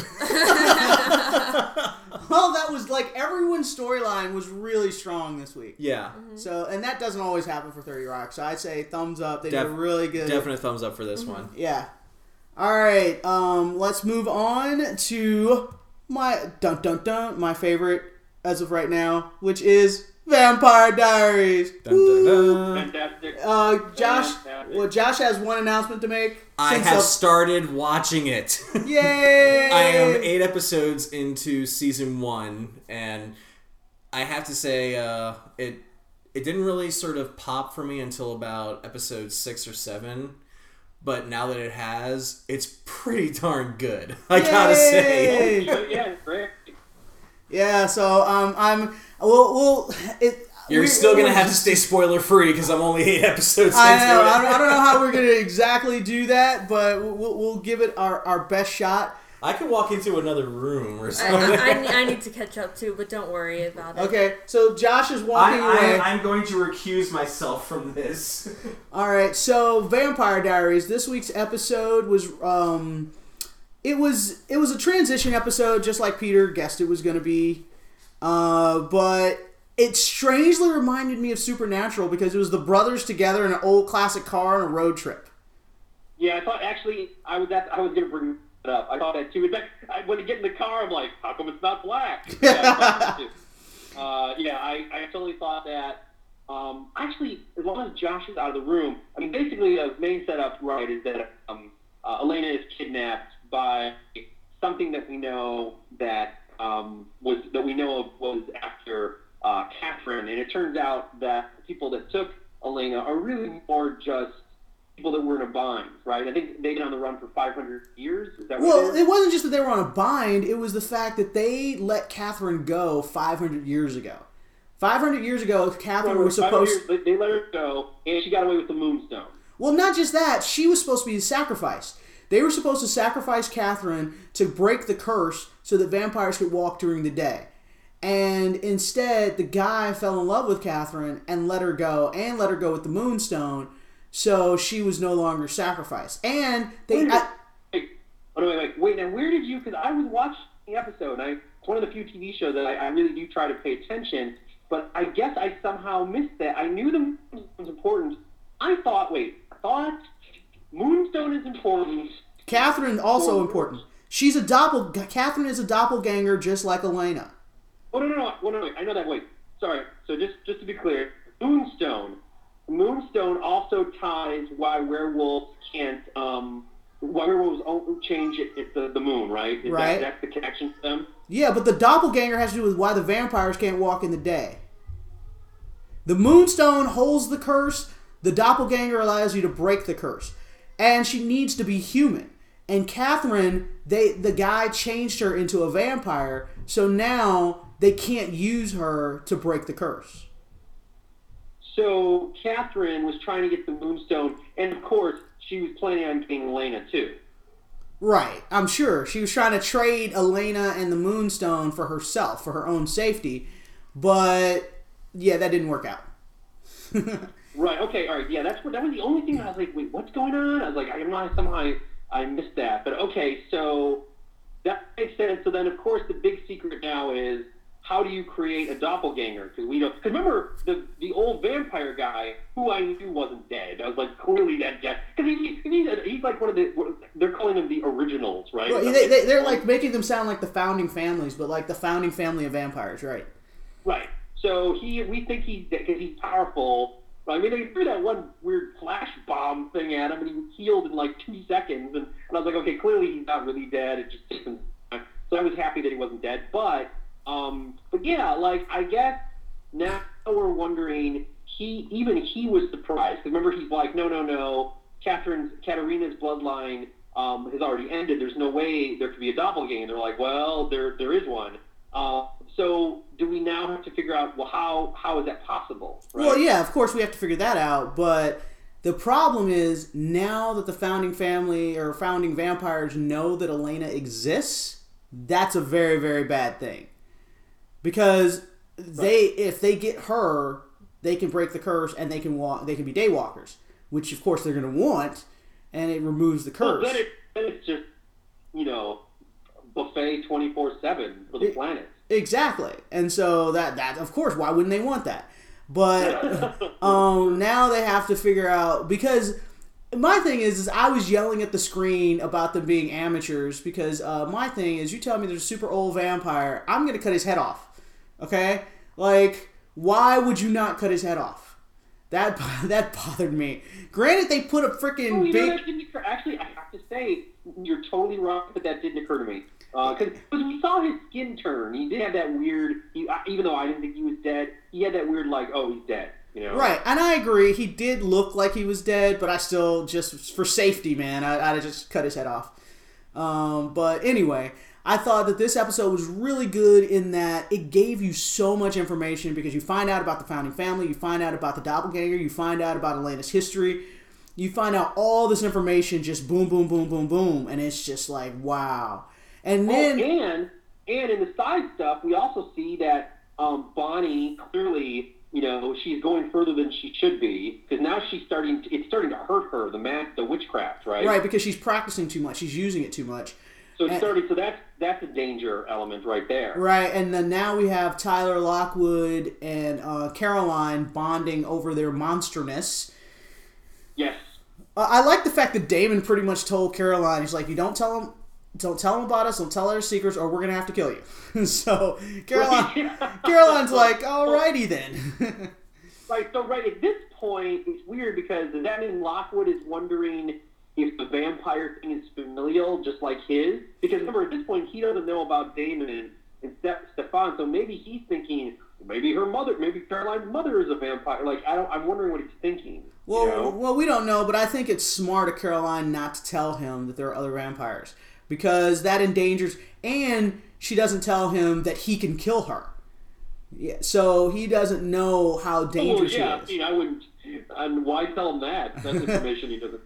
Well, that was like everyone's storyline was really strong this week. Yeah. Mm-hmm. So, and that doesn't always happen for 30 Rock. So I'd say thumbs up. They did a really good. Definite thumbs up for this one. Yeah. All right. Let's move on to my my favorite as of right now, which is Vampire Diaries. Dun, dun, dun. Fantastic. Josh. Well, Josh has one announcement to make. I have started watching it. Yay! I am 8 episodes into season 1, and I have to say, it didn't really sort of pop for me until about episode 6 or 7. But now that it has, it's pretty darn good. I gotta say. Yeah, great. Yeah. So You're still gonna have to stay spoiler free because I'm only 8 episodes into I know. it. I don't know how we're gonna exactly do that, but we'll give it our best shot. I could walk into another room or something. I need to catch up too, but don't worry about it. Okay, so Josh is walking away. I'm going to recuse myself from this. All right, so Vampire Diaries. This week's episode was it was a transition episode, just like Peter guessed it was going to be, but it strangely reminded me of Supernatural because it was the brothers together in an old classic car on a road trip. Yeah, I thought actually I was going to bring it up. I thought that too. In fact, when they get in the car, I'm like, how come it's not black? I totally thought that. Actually, as long as Josh is out of the room, I mean, basically the main setup, right, is that Elena is kidnapped by something that we know was after Catherine, and it turns out that the people that took Elena are really more just people that were in a bind, right? I think they've been on the run for 500 years. Is that what it wasn't just that they were on a bind. It was the fact that they let Catherine go 500 years ago. 500 years ago, Catherine was supposed... They let her go, and she got away with the Moonstone. Well, not just that. She was supposed to be sacrificed. They were supposed to sacrifice Catherine to break the curse so that vampires could walk during the day. And instead, the guy fell in love with Catherine and let her go with the Moonstone, so she was no longer sacrificed. And they... Wait. Now, where did you... Because I was watching the episode, and it's one of the few TV shows that I really do try to pay attention, but I guess I somehow missed that. I knew the Moonstone was important. I thought Moonstone is important. Catherine also important. Catherine is a doppelganger just like Elena. Oh, no. I know that. Wait. Sorry. So just to be clear, Moonstone also ties why werewolves can't, why werewolves change it's the moon, right? Right. That's the connection to them? Yeah, but the doppelganger has to do with why the vampires can't walk in the day. The Moonstone holds the curse. The doppelganger allows you to break the curse. And she needs to be human. And Catherine, the guy changed her into a vampire, so now they can't use her to break the curse. So Catherine was trying to get the Moonstone, and of course, she was planning on getting Elena too. Right, I'm sure. She was trying to trade Elena and the Moonstone for herself, for her own safety. But, yeah, that didn't work out. Right, okay, all right. Yeah, that was the only thing I was like, wait, what's going on? I was like, I missed that. But okay, so that makes sense. So then, of course, the big secret now is how do you create a doppelganger? Because remember the old vampire guy who I knew wasn't dead. I was like, clearly that guy. Because he's like one of they're calling them the originals, right? Well, they're like making them sound like the founding families, but like the founding family of vampires, right? Right. So we think he's powerful. I mean, they threw that one weird flash bomb thing at him, and he was healed in like 2 seconds. And I was like, okay, clearly he's not really dead. It just took some time. So I was happy that he wasn't dead. But yeah, like I guess now we're wondering. Even no, Katarina's bloodline has already ended. There's no way there could be a doppelganger. They're like, well, there is one. So do we now have to figure out, well, how is that possible? Right? Well, yeah, of course we have to figure that out, but the problem is now that the founding family or founding vampires know that Elena exists, that's a very, very bad thing. Because if they get her, they can break the curse and they can be daywalkers, which of course they're going to want, and it removes the curse. Well, then it's just, buffet 24/7 for the planet. Exactly. And so that of course, why wouldn't they want that? But now they have to figure out, because my thing is I was yelling at the screen about them being amateurs, because my thing is, you tell me there's a super old vampire, I'm going to cut his head off. Okay? Like, why would you not cut his head off? That bothered me. Granted, they put a freaking big... That didn't occur. Actually, I have to say, you're totally right, but that didn't occur to me. Because we saw his skin turn. He did have that weird... even though I didn't think he was dead, he had that weird, oh, he's dead. Right, and I agree. He did look like he was dead, but I still, just for safety, man, I'd just cut his head off. But anyway, I thought that this episode was really good in that it gave you so much information, because you find out about the founding family, you find out about the doppelganger, you find out about Elena's history, you find out all this information just boom, boom, boom, boom, boom, and it's just like, wow. And then... and in the side stuff, we also see that Bonnie clearly... she's going further than she should be, because now it's starting to hurt her, the witchcraft, right? Right, because she's practicing too much. She's using it too much. So that's a danger element right there. Right, and then now we have Tyler Lockwood and Caroline bonding over their monsterness. Yes. I like the fact that Damon pretty much told Caroline, he's like, you don't tell them about us, don't tell our secrets, or we're going to have to kill you. So Caroline's like, alrighty then. Right, so at this point, it's weird, because does that mean Lockwood is wondering if the vampire thing is familial, just like his? Because remember, at this point, he doesn't know about Damon and Stefan, so maybe he's thinking, maybe Caroline's mother is a vampire. I'm wondering what he's thinking. Well, we don't know, but I think it's smart of Caroline not to tell him that there are other vampires, because that endangers, and she doesn't tell him that he can kill her. Yeah, so he doesn't know how dangerous she is. I wouldn't. And why tell him that? That's information he doesn't.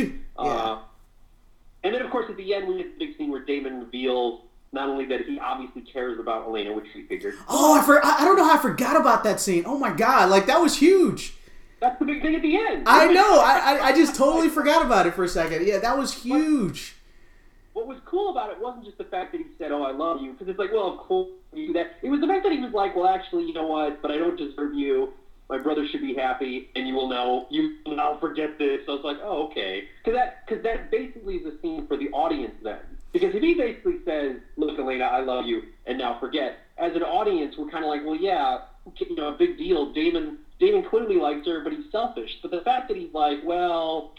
And then, of course, at the end, we get the big scene where Damon reveals not only that he obviously cares about Elena, which we figured. Oh, I don't know how I forgot about that scene. Oh my god, that was huge. That's the big thing at the end. I know. I just totally forgot about it for a second. Yeah, that was huge. What was cool about it wasn't just the fact that he said, "Oh, I love you," because it's like, well, of course you do that. It was the fact that he was like, "Well, actually, you know what? But I don't deserve you. My brother should be happy, and you will now forget this." So it's like, oh, okay, because that basically is a scene for the audience then. Because if he basically says, "Look, Elena, I love you," and now forget, as an audience, we're kind of like, well, yeah, a big deal. Damon clearly likes her, but he's selfish. But the fact that he's like, well,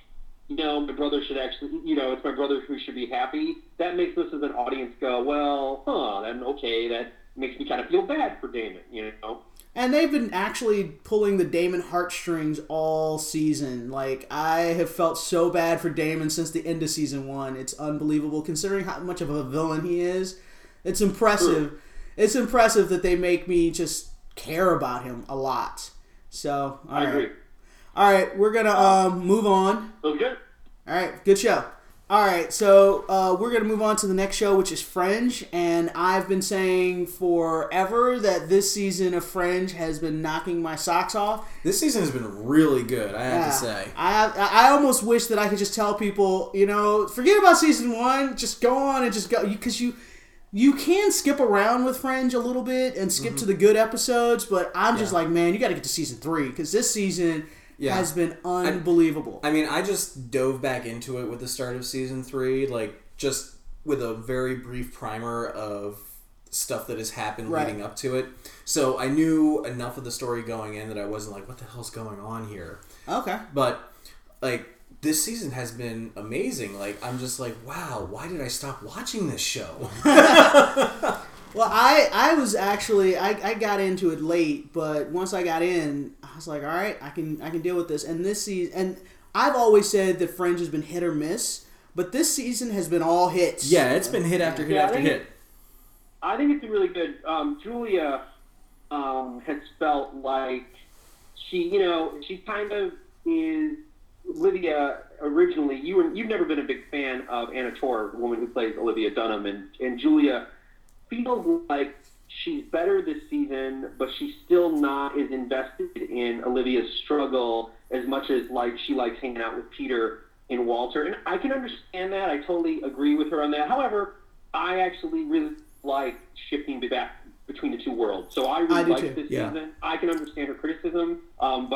my brother should actually, it's my brother who should be happy, that makes us as an audience go, well, then okay, that makes me kind of feel bad for Damon, And they've been actually pulling the Damon heartstrings all season. I have felt so bad for Damon since the end of season 1. It's unbelievable, considering how much of a villain he is. It's impressive. True. It's impressive that they make me just care about him a lot. So, all right. I agree. All right, we're going to move on. Okay. All right, good show. All right, so we're going to move on to the next show, which is Fringe. And I've been saying forever that this season of Fringe has been knocking my socks off. This season has been really good, I have to say. I almost wish that I could just tell people, forget about season 1, just go on and just go. Because you can skip around with Fringe a little bit and skip to the good episodes, but I'm just like, man, you got to get to season 3, because this season... has been unbelievable. I just dove back into it with the start of season 3, just with a very brief primer of stuff that has happened leading up to it. So I knew enough of the story going in that I wasn't like, what the hell's going on here? Okay. But, this season has been amazing. I'm just like, wow, why did I stop watching this show? Well, I was actually I got into it late, but once I got in, I was like, all right, I can deal with this. And this season, and I've always said that Fringe has been hit or miss, but this season has been all hits. Yeah, it's been hit after hit after hit. I think it's been really good. Julia has felt like she kind of is Olivia originally. You've never been a big fan of Anna Torv, the woman who plays Olivia Dunham, and Julia feels like she's better this season, but she's still not as invested in Olivia's struggle as much as like she likes hanging out with Peter and Walter. And I can understand that. I totally agree with her on that. However, I actually really like shifting back between the two worlds. So I really like this season. I can understand her criticism, but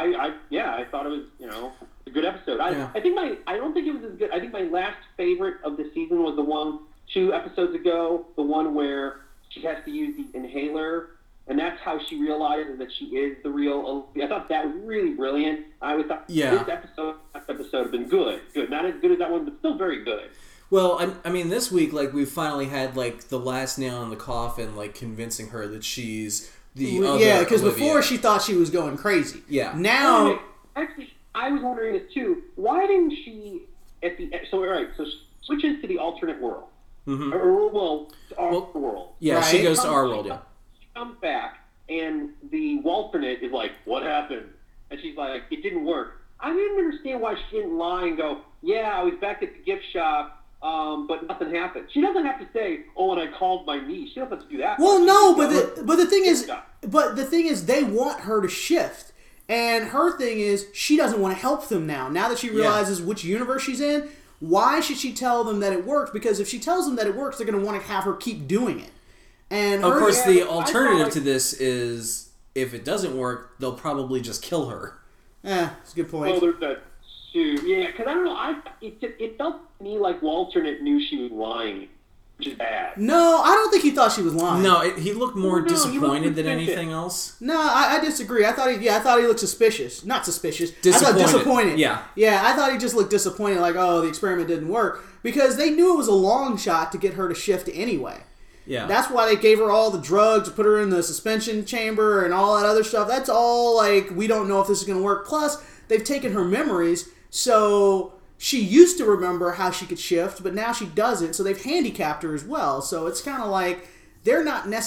I thought it was a good episode. I don't think it was as good. I think my last favorite of the season was the one 2 episodes ago, the one where she has to use the inhaler, and that's how she realizes that she is the real Olivia. I thought that was really brilliant. I thought this episode have been good. Not as good as that one, but still very good. Well, I mean, this week, like, we finally had, like, the last nail in the coffin, like, convincing her that she's the other Yeah, because Olivia. before she thought she was going crazy. Yeah. Now... Actually, I was wondering this, too. Why didn't she, so she switches to the alternate world. Mm-hmm. Or, our world. Yeah, right? she goes to our world, yeah. She comes back, and the alternate is like, what happened? And she's like, it didn't work. I didn't understand why she didn't lie and go, yeah, I was back at the gift shop, but nothing happened. She doesn't have to say, oh, and I called my niece. She doesn't have to do that. Well, no, but the thing is, they want her to shift. And her thing is, she doesn't want to help them now. Now that she realizes which universe she's in, why should she tell them that it works? Because if she tells them that it works, they're going to want to have her keep doing it. And of course, the alternative to this is, if it doesn't work, they'll probably just kill her. That's a good point. Well, there's that too. Yeah, because I don't know. It felt to me like Walternate knew she was lying, which is bad. No, I don't think he thought she was lying. No, he looked more disappointed than anything else. No, I disagree. I thought he looked suspicious. Not suspicious. Disappointed. I thought disappointed. Yeah. Yeah, I thought he just looked disappointed, like, oh, the experiment didn't work. Because they knew it was a long shot to get her to shift anyway. Yeah. That's why they gave her all the drugs, put her in the suspension chamber and all that other stuff. That's all, like, we don't know if this is going to work. Plus, they've taken her memories, so she used to remember how she could shift, but now she doesn't, so they've handicapped her as well. So it's kind of like, they're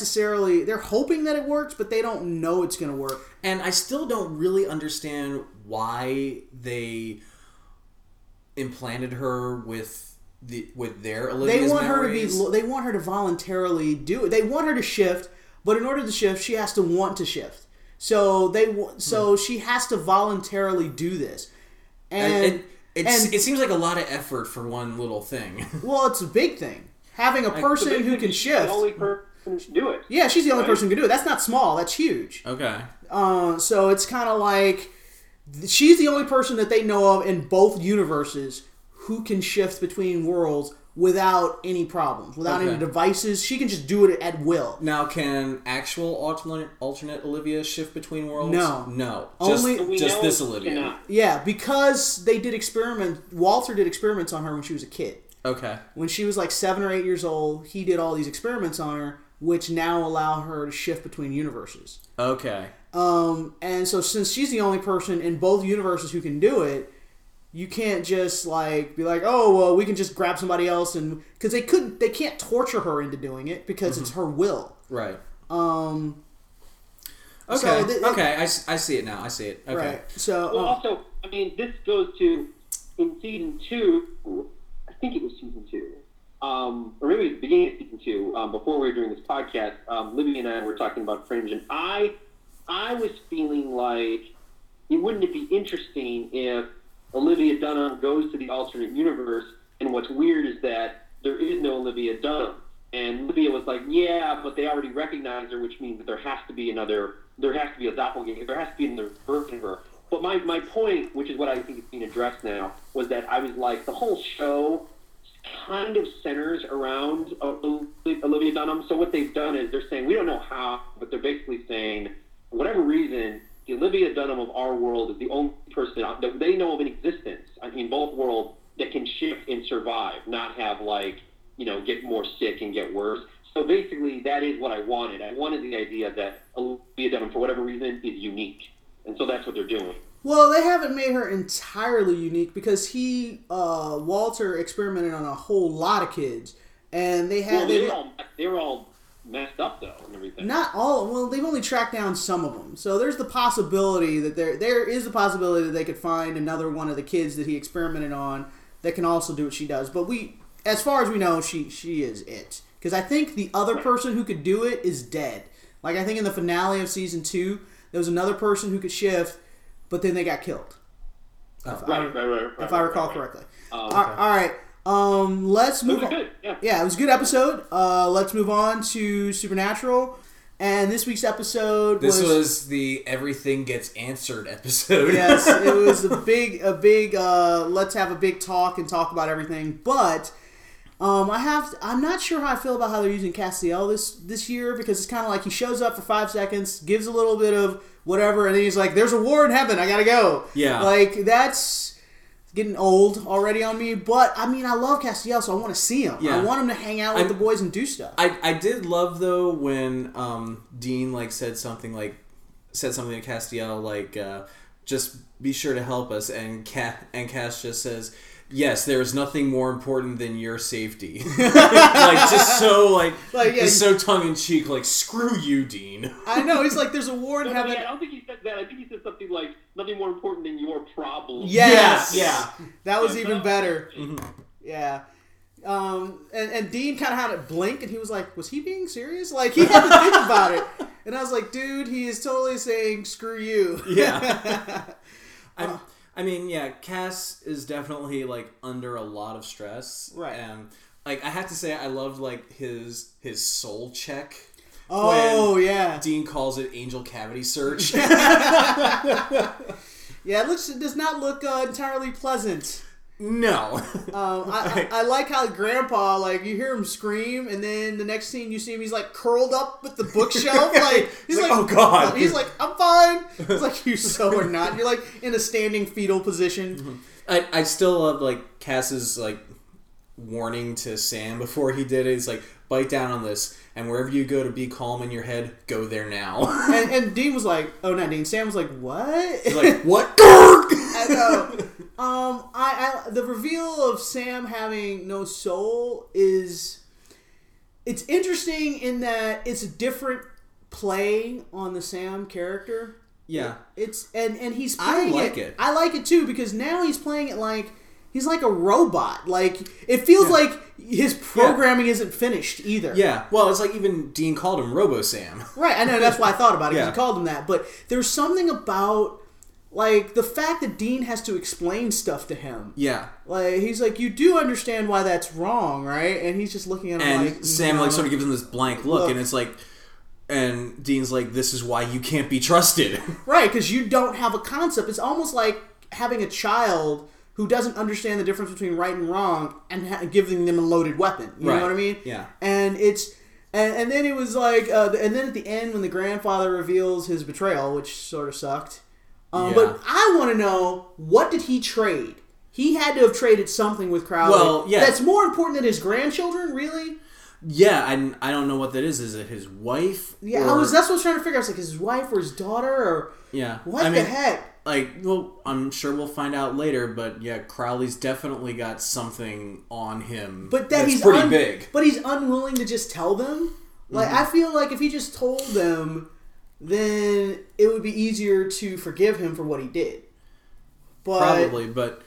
hoping that it works, but they don't know it's going to work. And I still don't really understand why they implanted her with their Olivia's memories. They want her to voluntarily do it. They want her to shift, but in order to shift, she has to want to shift. So she has to voluntarily do this. And it seems like a lot of effort for one little thing. Well, it's a big thing. Having a person who can shift. She's the only person to do it. Yeah, she's the only person who can do it. That's not small. That's huge. Okay. So it's kind of like she's the only person that they know of in both universes who can shift between worlds without any problems, without any devices. She can just do it at will. Now, can actual alternate Olivia shift between worlds? No. Just this Olivia. Cannot. Yeah, because they did Walter did experiments on her when she was a kid. Okay. When she was like 7 or 8 years old, he did all these experiments on her, which now allow her to shift between universes. Okay. And so since she's the only person in both universes who can do it, you can't just like be like, oh well, we can just grab somebody else, and because they can't torture her into doing it because it's her will. Right. Okay. So I see it now. I see it. Okay. Right. So well, also, I mean, this goes to in season 2. I think it was season 2, or maybe the beginning of season 2. Before we were doing this podcast, Libby and I were talking about Fringe, and I was feeling like wouldn't it be interesting if Olivia Dunham goes to the alternate universe, and what's weird is that there is no Olivia Dunham. And Olivia was like, yeah, but they already recognize her, which means that there has to be a doppelganger, there has to be another version of her. But my point, which is what I think is being addressed now, was that I was like, the whole show kind of centers around Olivia Dunham. So what they've done is they're saying, we don't know how, but they're basically saying, for whatever reason, the Olivia Dunham of our world is the only person that they know of in existence in both worlds that can shift and survive, not have get more sick and get worse. So basically, that is what I wanted. I wanted the idea that Olivia Dunham, for whatever reason, is unique, and so that's what they're doing. Well, they haven't made her entirely unique because Walter experimented on a whole lot of kids, and they had they were all messed up though and everything. Not all. Well, they've only tracked down some of them. So there's the possibility that there is the possibility that they could find another one of the kids that he experimented on that can also do what she does. But as far as we know, she is it. Because I think the other person who could do it is dead. Like I think in the finale of season 2, there was another person who could shift, but then they got killed. If I recall correctly. All right. Let's move on. Good. Yeah, it was a good episode. Let's move on to Supernatural. And this week's episode was the Everything Gets Answered episode. Yes, it was a big let's have a big talk and talk about everything. But I'm not sure how I feel about how they're using Castiel this year, because it's kind of like he shows up for 5 seconds, gives a little bit of whatever, and then he's like, "There's a war in heaven, I gotta go." Yeah, like that's getting old already on me. But I mean, I love Castiel, so I want to see him. Yeah. I want him to hang out with the boys and do stuff. I did love though when Dean said something to Castiel just be sure to help us, and Cass just says, "Yes, there is nothing more important than your safety." Just so tongue in cheek, screw you, Dean. I know, he's like, there's a war in heaven. I don't think he said that. I think he said something like, nothing more important than your problem. Yes! Yeah. That was even better. Mm-hmm. Yeah. And Dean kind of had it blink, and he was like, was he being serious? Like, he had to think about it. And I was like, dude, he is totally saying, screw you. Yeah. I mean, yeah, Cass is definitely, under a lot of stress. Right. And, I have to say, I loved, his soul check. Oh, yeah. Dean calls it angel cavity search. Yeah, it does not look entirely pleasant. No. I like how Grandpa, you hear him scream, and then the next scene you see him, he's curled up with the bookshelf. He's like, oh God. He's like, I'm fine. It's like, you so are not. You're in a standing fetal position. Mm-hmm. I still love Cass's warning to Sam before he did it. He's like, bite down on this, and wherever you go to be calm in your head, go there now. And Dean was like, oh, not Dean. Sam was like, what? He's like, what? I know. The reveal of Sam having no soul it's interesting in that it's a different play on the Sam character. Yeah. And he's playing it. I like it too, because now he's playing it like he's like a robot. It feels like his programming isn't finished either. Yeah. Well, it's even Dean called him Robo Sam. Right. I know, that's why I thought about it, because he called him that. But there's something about the fact that Dean has to explain stuff to him. Yeah. He's like, you do understand why that's wrong, right? And he's just looking at him and Sam sort of gives him this blank look, and it's and Dean's like, this is why you can't be trusted. Right, because you don't have a concept. It's almost like having a child who doesn't understand the difference between right and wrong and giving them a loaded weapon. You know what I mean? Yeah. And it's... And then it was and then at the end when the grandfather reveals his betrayal, which sort of sucked... But I want to know, what did he trade? He had to have traded something with Crowley. Well, yeah. That's more important than his grandchildren, really? Yeah, I don't know what that is. Is it his wife? Yeah, that's what I was trying to figure out. I was like, his wife or his daughter? Or what the heck? I'm sure we'll find out later, but yeah, Crowley's definitely got something on him that's pretty big. But he's unwilling to just tell them? I feel like if he just told them, then it would be easier to forgive him for what he did. Probably, but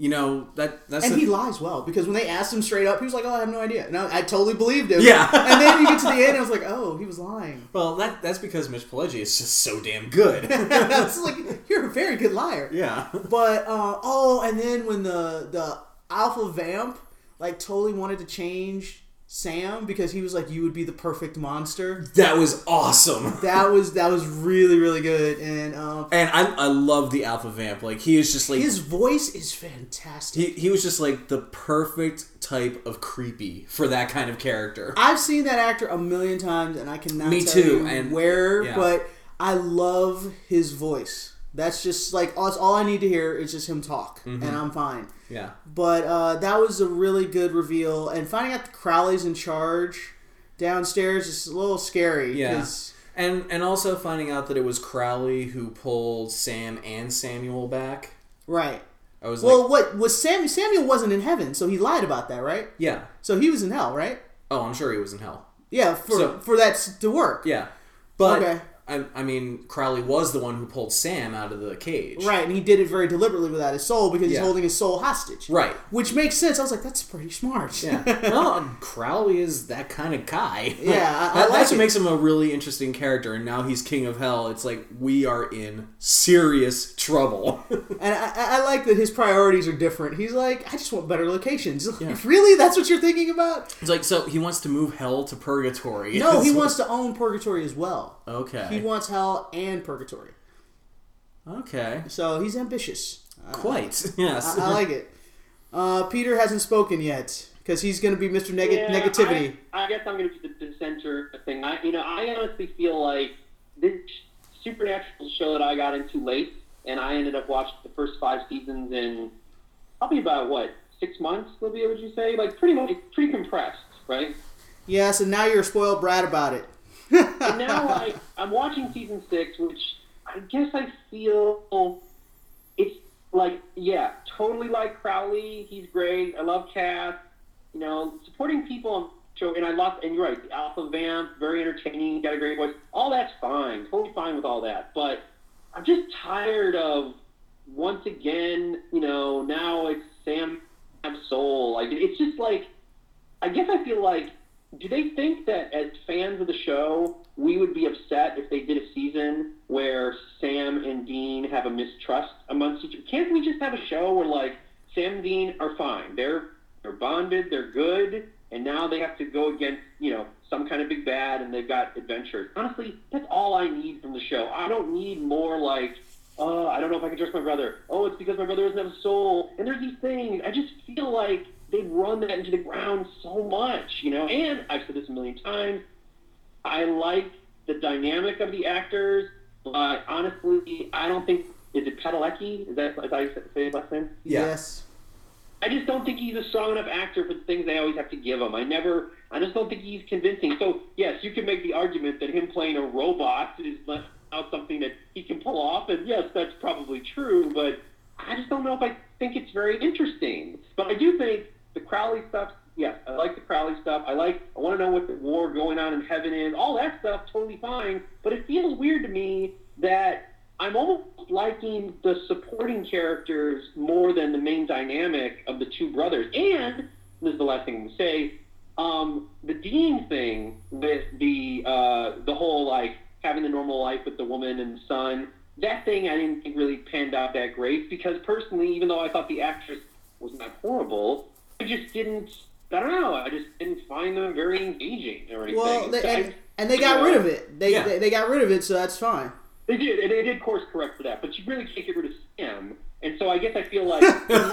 that's he lies well, because when they asked him straight up, he was like, "Oh, I have no idea." And I totally believed him. Yeah. And then you get to the end, and I was like, "Oh, he was lying." Well, that's because Mitch Pileggi is just so damn good. It's you're a very good liar. Yeah. But and then when the alpha vamp totally wanted to change Sam because he was like, you would be the perfect monster. That was awesome. That was really, really good. And I love the alpha vamp. He is just his voice is fantastic. He was just the perfect type of creepy for that kind of character. I've seen that actor a million times, and I cannot tell you where, but I love his voice. That's just all I need to hear is just him talk, and I'm fine. Yeah. But that was a really good reveal, and finding out that Crowley's in charge downstairs is a little scary. Yeah. And also finding out that it was Crowley who pulled Sam and Samuel back. Right. I was what was Samuel wasn't in heaven, so he lied about that, right? Yeah. So he was in hell, right? Oh, I'm sure he was in hell. Yeah, for that to work. Yeah. But okay. I mean, Crowley was the one who pulled Sam out of the cage. Right, and he did it very deliberately without his soul because he's holding his soul hostage. Right. Which makes sense. I was like, that's pretty smart. Yeah. Well, Crowley is that kind of guy. Yeah, that's what makes him a really interesting character, and now he's king of hell. It's like, we are in serious trouble. And I like that his priorities are different. He's like, I just want better locations. Really? That's what you're thinking about? It's like, so he wants to move hell to purgatory. No, he wants to own purgatory as well. Okay. He wants hell and purgatory. Okay. So he's ambitious. Quite. Yes. I like it. Peter hasn't spoken yet because he's going to be Mr. Negativity. I guess I'm going to be the dissenter thing. I honestly feel like this Supernatural show that I got into late, and I ended up watching the first 5 seasons in probably about 6 months. Olivia, would you say? Like pretty compressed, right? Yes, and now you're a spoiled brat about it. And now I'm watching season 6, which I guess I feel it's like, totally like Crowley. He's great. I love Cass. Supporting people on the show, and you're right, Alpha Vamp, very entertaining, got a great voice. All that's fine. Totally fine with all that. But I'm just tired of, once again, now it's Sam Soul. Like, it's just like, I guess I feel like, do they think that as fans of the show, we would be upset if they did a season where Sam and Dean have a mistrust amongst each other? Can't we just have a show where, Sam and Dean are fine? They're bonded, they're good, and now they have to go against, some kind of big bad, and they've got adventures. Honestly, that's all I need from the show. I don't need more I don't know if I can trust my brother. Oh, it's because my brother doesn't have a soul. And there's these things. I just feel like they run that into the ground so much, And I've said this a million times. I like the dynamic of the actors, but honestly, I don't think, is it Padalecki? Is that how you say his last name? Yeah. Yes. I just don't think he's a strong enough actor for the things they always have to give him. I just don't think he's convincing. So, yes, you can make the argument that him playing a robot is not something that he can pull off, and yes, that's probably true, but I just don't know if I think it's very interesting. But I do think the Crowley stuff, yes, I like the Crowley stuff. I want to know what the war going on in heaven is. All that stuff, totally fine. But it feels weird to me that I'm almost liking the supporting characters more than the main dynamic of the two brothers. And, this is the last thing I'm going to say, the Dean thing with the whole, having the normal life with the woman and the son, that thing I didn't think really panned out that great, because personally, even though I thought the actress was not horrible, I just didn't find them very engaging or anything. Well, they got rid of it. They got rid of it, so that's fine. They did, and they did course correct for that, but you really can't get rid of Sam. And so I guess I feel like,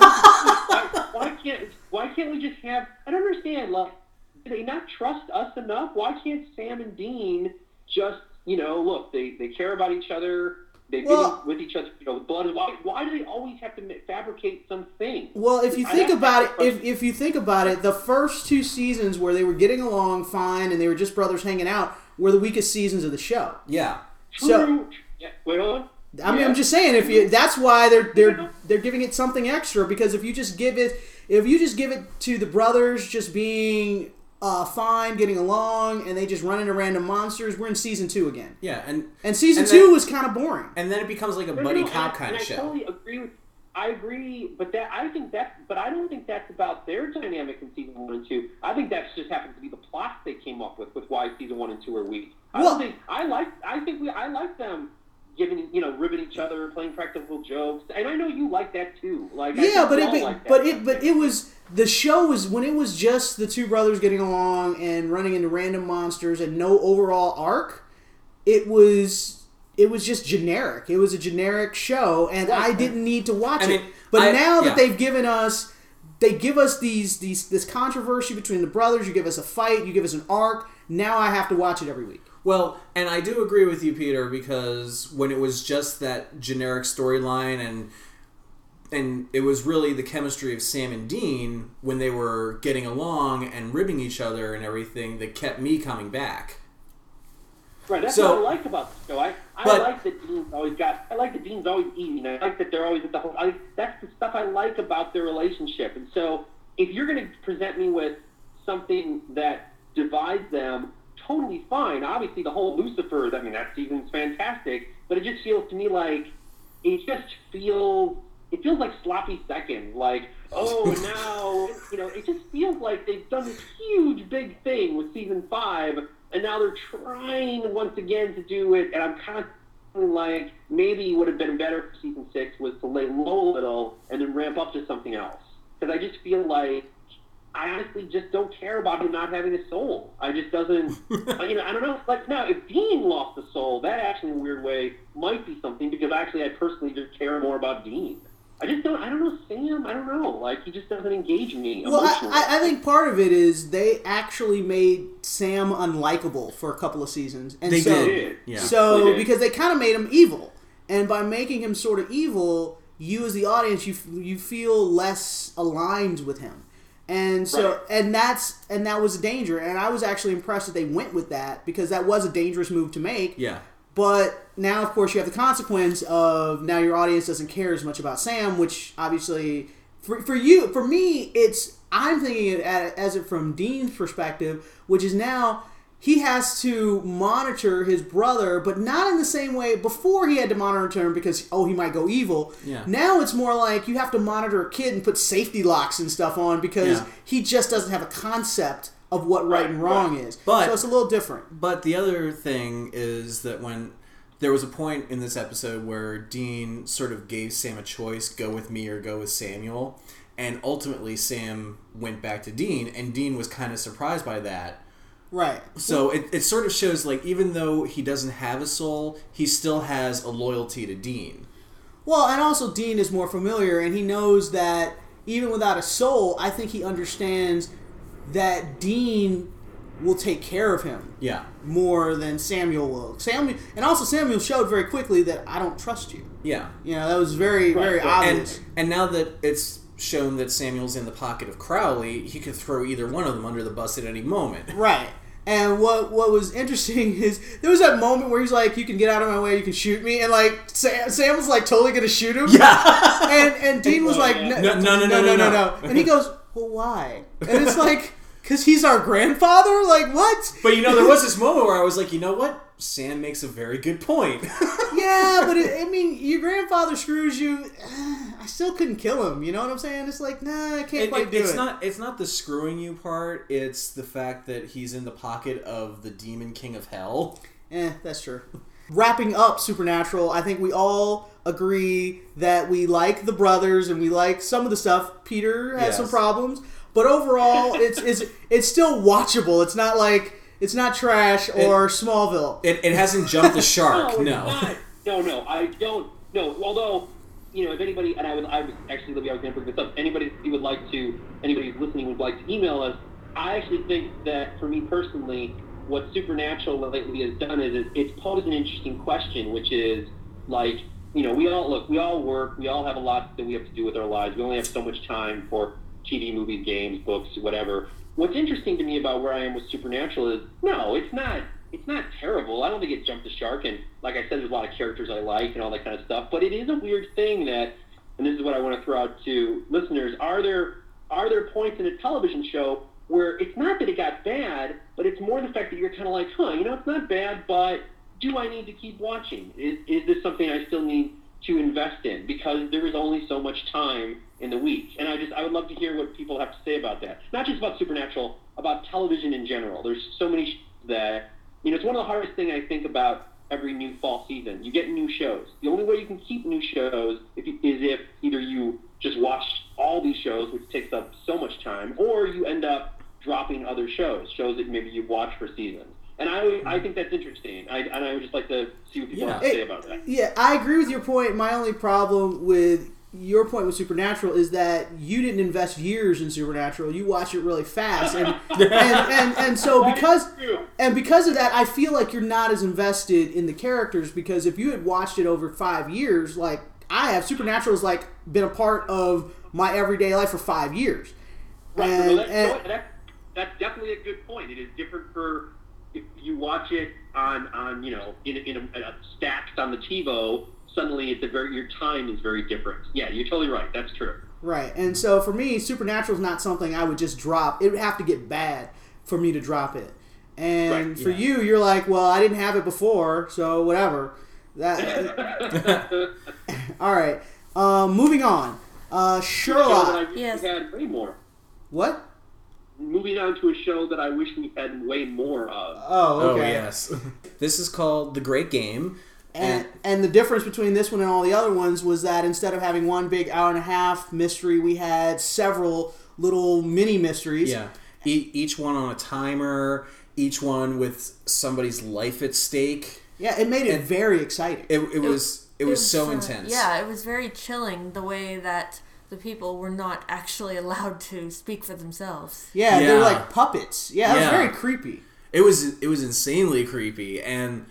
why can't we just have, I don't understand, do they not trust us enough? Why can't Sam and Dean just, look, they care about each other, they've been with each other, with blood. Why do they always have to fabricate something? Well, if you think about it, if you think about it, the first 2 seasons where they were getting along fine and they were just brothers hanging out were the weakest seasons of the show. Yeah. True. So, wait, hold on. I'm just saying, that's why they're giving it something extra, because if you just give it to the brothers just being fine, getting along, and they just run into random monsters, we're in season 2 again. Yeah, and season 2 was kind of boring. And then it becomes like a buddy cop kind of show. I totally agree. I agree, but I don't think that's about their dynamic in season 1 and 2. I think that just happens to be the plot they came up with why season 1 and 2 are weak. I like them ribbing each other, playing practical jokes, and I know you like that too. It was, the show was, when it was just the 2 brothers getting along and running into random monsters and no overall arc, it was just generic. It was a generic show, and I didn't need to watch it. But now that they've given us, they give us this controversy between the brothers. You give us a fight. You give us an arc. Now I have to watch it every week. Well, and I do agree with you, Peter, because when it was just that generic storyline and it was really the chemistry of Sam and Dean when they were getting along and ribbing each other and everything that kept me coming back. Right, that's So- what I like about the show. I But- like that Dean's always got. I like that Dean's always eating. I like that they're always at the whole. That's the stuff I like about their relationship. And so, if you're going to present me with something that divides them, totally fine. Obviously, the whole Lucifer. I mean, that season's fantastic. But it just feels to me like it feels like sloppy second. Like, oh, now it just feels like they've done this huge big thing with season 5. And now they're trying once again to do it, and I'm kind of feeling like maybe it would have been better for season 6 was to lay low a little and then ramp up to something else. Because I just feel like I honestly just don't care about him not having a soul. I just doesn't, I don't know. Like now, if Dean lost a soul, that actually in a weird way might be something because actually I personally just care more about Dean. I don't know Sam, I don't know. Like, he just doesn't engage me emotionally. Well, I think part of it is they actually made Sam unlikable for a couple of seasons. And They so, did. Yeah. So, They did. because they kind of made him evil. And by making him sort of evil, you as the audience, you feel less aligned with him. And so, Right. and that was a danger. And I was actually impressed that they went with that because that was a dangerous move to make. Yeah. But now, of course, you have the consequence of now your audience doesn't care as much about Sam, which obviously, for me, I'm thinking it as it from Dean's perspective, which is now he has to monitor his brother, but not in the same way. Before he had to monitor him because, he might go evil. Yeah. Now it's more like you have to monitor a kid and put safety locks and stuff on because he just doesn't have a concept of what right and wrong is. But- so it's a little different. But the other thing is that when there was a point in this episode where Dean sort of gave Sam a choice, go with me or go with Samuel, and ultimately Sam went back to Dean, and Dean was kind of surprised by that. Right. So it sort of shows, like, even though he doesn't have a soul, he still has a loyalty to Dean. Well, and also Dean is more familiar, and he knows that even without a soul, I think he understands that Dean will take care of him Yeah. more than Samuel will. Samuel showed very quickly that I don't trust you. Yeah. That was very, very obvious. And now that it's shown that Samuel's in the pocket of Crowley, he could throw either one of them under the bus at any moment. Right. And what was interesting is there was that moment where he's like, "You can get out of my way, you can shoot me," and like Sam was like totally gonna shoot him. Yeah. And Dean was like, No. And he goes, "Well, why?" And it's like, because he's our grandfather? Like, what? But there was this moment where I was like, you know what? Sam makes a very good point. Yeah, but your grandfather screws you. I still couldn't kill him. You know what I'm saying? It's like, nah, I can't quite do it. It's not the screwing you part. It's the fact that he's in the pocket of the demon king of hell. That's true. Wrapping up Supernatural, I think we all agree that we like the brothers and we like some of the stuff. Peter has some problems, but overall, it's still watchable. It's not like it's not trash or Smallville. It hasn't jumped the shark. No. I don't. No, although, if anybody, and I was actually, Libby, I was going to bring this up. Anybody who's listening would like to email us. I actually think that for me personally, what Supernatural lately has done is it's posed an interesting question, which is like, we all work, we all have a lot that we have to do with our lives. We only have so much time for TV, movies, games, books, whatever. What's interesting to me about where I am with Supernatural is, no, it's not terrible. I don't think it jumped the shark, and like I said, there's a lot of characters I like and all that kind of stuff, but it is a weird thing that, and this is what I want to throw out to listeners, are there points in a television show where it's not that it got bad, but it's more the fact that you're kind of like, it's not bad, but do I need to keep watching? Is this something I still need to invest in? Because there is only so much time in the week. And I would love to hear what people have to say about that. Not just about Supernatural, about television in general. There's so many that, it's one of the hardest things I think about every new fall season. You get new shows. The only way you can keep new shows is if either you just watch all these shows, which takes up so much time, or you end up dropping other shows that maybe you've watched for seasons. And I think that's interesting. I would just like to see what people have to say about that. Yeah, I agree with your point. My only problem with your point with Supernatural is that you didn't invest years in Supernatural. You watch it really fast, and so because of that, I feel like you're not as invested in the characters. Because if you had watched it over 5 years, like I have, Supernatural has like been a part of my everyday life for 5 years. Right. That's definitely a good point. It is different for if you watch it on in a stacked on the TiVo, suddenly your time is very different. Yeah, you're totally right. That's true. Right, and so for me, Supernatural is not something I would just drop. It would have to get bad for me to drop it. And Right, for you, you're like, well, I didn't have it before, so whatever. All right, moving on. Sherlock. I wish Yes. we had way more. What? Moving on to a show that I wish we had way more of. Oh, Oh okay. yes. This is called The Great Game. And the difference between this one and all the other ones was that instead of having one big hour-and-a-half mystery, we had several little mini mysteries. Yeah. Each one on a timer, each one with somebody's life at stake. Yeah, it made it very exciting. It was so intense. Yeah, it was very chilling the way that the people were not actually allowed to speak for themselves. Yeah, they Yeah. were like puppets. Yeah, it was Yeah. very creepy. It was insanely creepy, and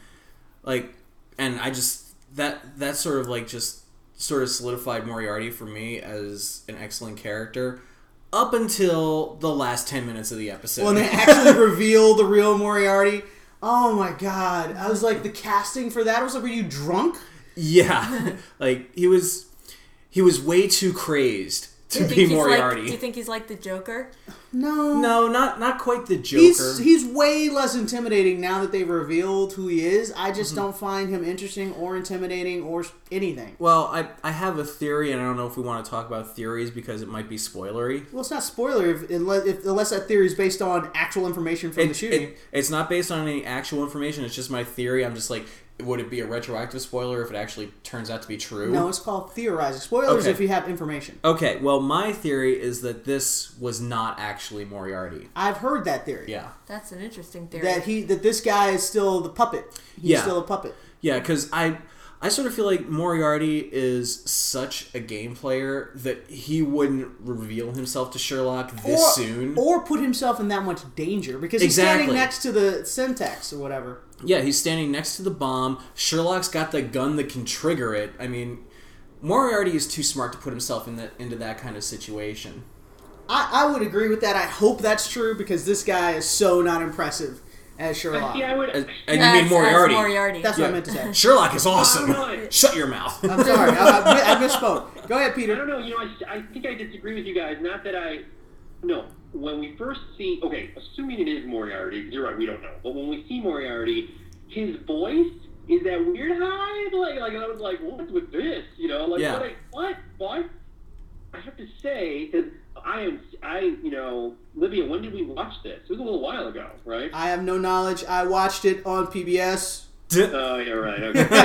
I just that sort of like just sort of solidified Moriarty for me as an excellent character up until the last 10 minutes of the episode. When they actually reveal the real Moriarty, oh my god! I was like, the casting for that, I was like, were you drunk? Yeah, like he was way too crazed to Do you be think he's Moriarty. do you think he's like the Joker? No, No, not quite the Joker. He's way less intimidating now that they've revealed who he is. I just don't find him interesting or intimidating or anything. Well, I have a theory, and I don't know if we want to talk about theories because it might be spoilery. Well, it's not spoiler unless that theory is based on actual information from the shooting. It's not based on any actual information. It's just my theory. I'm just like, would it be a retroactive spoiler if it actually turns out to be true? No, it's called theorizing. Spoilers Okay. if you have information. Okay, well, my theory is that this was not actually Moriarty. I've heard that theory. Yeah. That's an interesting theory. That this guy is still the puppet. He's Yeah. still a puppet. Yeah, because I sort of feel like Moriarty is such a game player that he wouldn't reveal himself to Sherlock this soon. Or put himself in that much danger because he's Exactly. standing next to the syntax or whatever. Yeah, he's standing next to the bomb. Sherlock's got the gun that can trigger it. I mean, Moriarty is too smart to put himself into that kind of situation. I would agree with that. I hope that's true because this guy is so not impressive as Sherlock. Yeah, I would. And you mean Moriarty. Moriarty. That's what I meant to say. Sherlock is awesome. No. Shut your mouth. I'm sorry. I misspoke. Go ahead, I Peter. don't know. I think I disagree with you guys. Not that no. When we first see, assuming it is Moriarty, 'cause you're right, we don't know. But when we see Moriarty, his voice is that weird high. Like I was like, what's with this? Yeah. What? I have to say, because Livia, when did we watch this? It was a little while ago, right? I have no knowledge. I watched it on PBS. Oh, you're right. Okay. But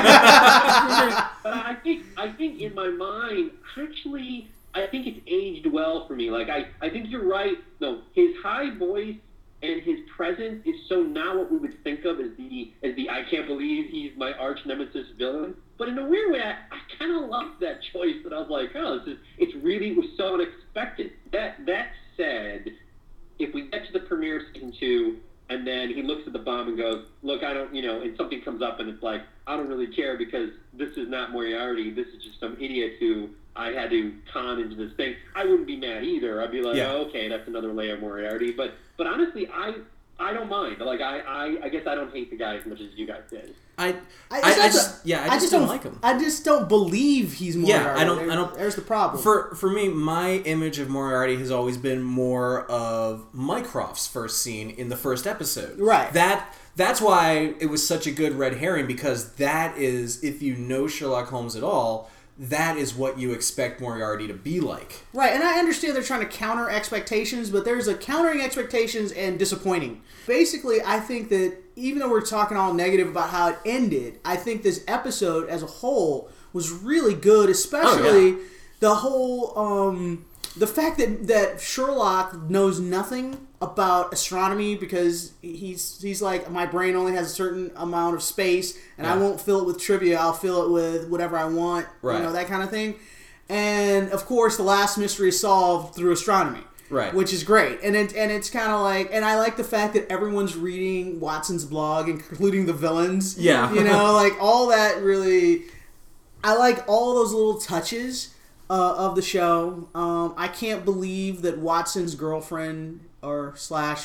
I think in my mind, actually, I think it's aged well for me. Like I think you're right. No, his high voice and his presence is so not what we would think of as the I can't believe he's my arch nemesis villain. But in a weird way, I kind of loved that choice. That I was like, it was so unexpected. That said, if we get to the premiere of season 2, and then he looks at the bomb and goes, look, I don't, and something comes up and it's like, I don't really care because this is not Moriarty. This is just some idiot who I had to con into this thing. I wouldn't be mad either. I'd be like, Yeah. oh, okay, that's another layer of Moriarty. But honestly, I don't mind. Like, I guess I don't hate the guy as much as you guys did. I just don't like him. I just don't believe he's Moriarty. Yeah, I don't. There's the problem. For me, my image of Moriarty has always been more of Mycroft's first scene in the first episode. Right. That's why it was such a good red herring, because that is, if you know Sherlock Holmes at all, that is what you expect Moriarty to be like. Right, and I understand they're trying to counter expectations, but there's a countering expectations and disappointing. Basically, I think that even though we're talking all negative about how it ended, I think this episode as a whole was really good, especially the whole, the fact that Sherlock knows nothing about astronomy because he's like, my brain only has a certain amount of space and I won't fill it with trivia, I'll fill it with whatever I want, right. That kind of thing. And of course the last mystery is solved through astronomy. Right. Which is great. And it's kind of like, and I like the fact that everyone's reading Watson's blog, including the villains. Yeah. Like all that really, I like all those little touches of the show. I can't believe that Watson's girlfriend or /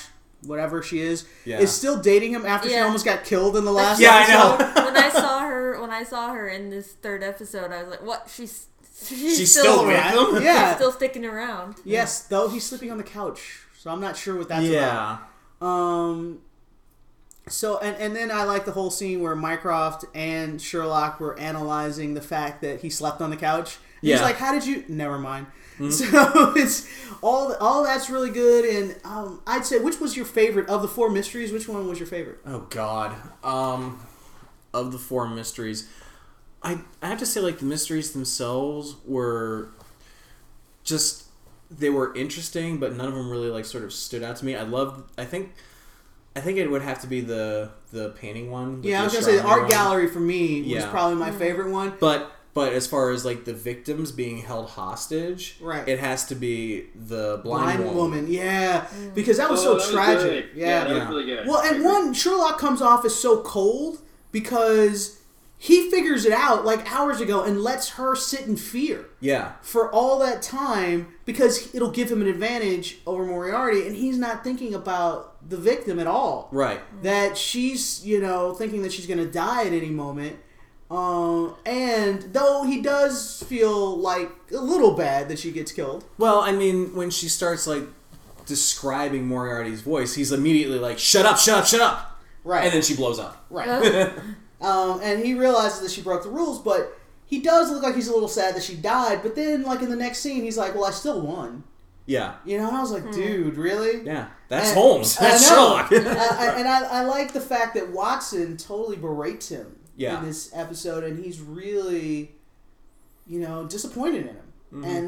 whatever she is, Yeah. is still dating him after she Yeah. almost got killed in the last Yeah, I episode. know. when I saw her in this third episode, I was like, "What? She's She's still with Right? him? Yeah. still sticking around." Yes, though he's sleeping on the couch, so I'm not sure what that's about. Yeah. So and then I like the whole scene where Mycroft and Sherlock were analyzing the fact that he slept on the couch. And He's Yeah. like, "How did you?" Never mind. So it's all that's really good. And I'd say, which was your favorite of the 4 mysteries? Which one was your favorite? Oh God. Of the 4 mysteries, I have to say, like, the mysteries themselves were just, they were interesting, but none of them really, like, sort of stood out to me. I think it would have to be the painting one. Yeah, I was the gonna say the astronomy art one. gallery for me was Yeah. probably my favorite one. But as far as, like, the victims being held hostage, Right. it has to be the blind Blind woman. woman, yeah, because that was Oh, so that tragic. good. That Yeah. was really good. Well, and one, Sherlock comes off as so cold because he figures it out like hours ago and lets her sit in fear Yeah. for all that time because it'll give him an advantage over Moriarty, and he's not thinking about the victim at all. Right. That she's, thinking that she's going to die at any moment. And though he does feel like a little bad that she gets killed. Well, I mean, when she starts, like, describing Moriarty's voice, he's immediately like, "Shut up, shut up, shut up!" Right. And then she blows up. Right. And he realizes that she broke the rules, but he does look like he's a little sad that she died. But then, like, in the next scene, he's like, "Well, I still won." Yeah. And I was like, dude, really? Yeah. That's And- Holmes. That's I know. Sherlock. And I like the fact that Watson totally berates him Yeah. in this episode, and he's really, disappointed in him. Mm-hmm. And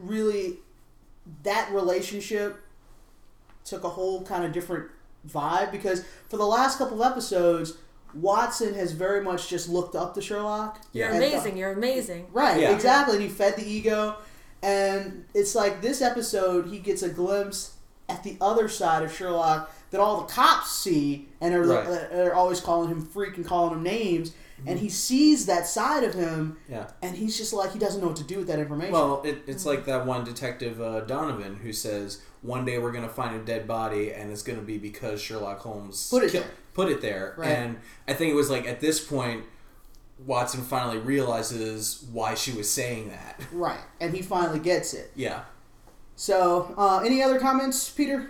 that relationship took a whole kind of different vibe, because for the last couple of episodes, Watson has very much just looked up to Sherlock. You're Yeah. amazing. You're amazing. Right, Yeah. exactly. And he fed the ego. And it's like this episode, he gets a glimpse at the other side of Sherlock that all the cops see and Right. are always calling him freak and calling him names. And he sees that side of him, Yeah. and he's just like, he doesn't know what to do with that information. Well, it's like that one detective, Donovan, who says, "One day we're going to find a dead body, and it's going to be because Sherlock Holmes Put it there." Right. And I think it was like, at this point, Watson finally realizes why she was saying that. Right. And he finally gets it. Yeah. So, any other comments, Peter?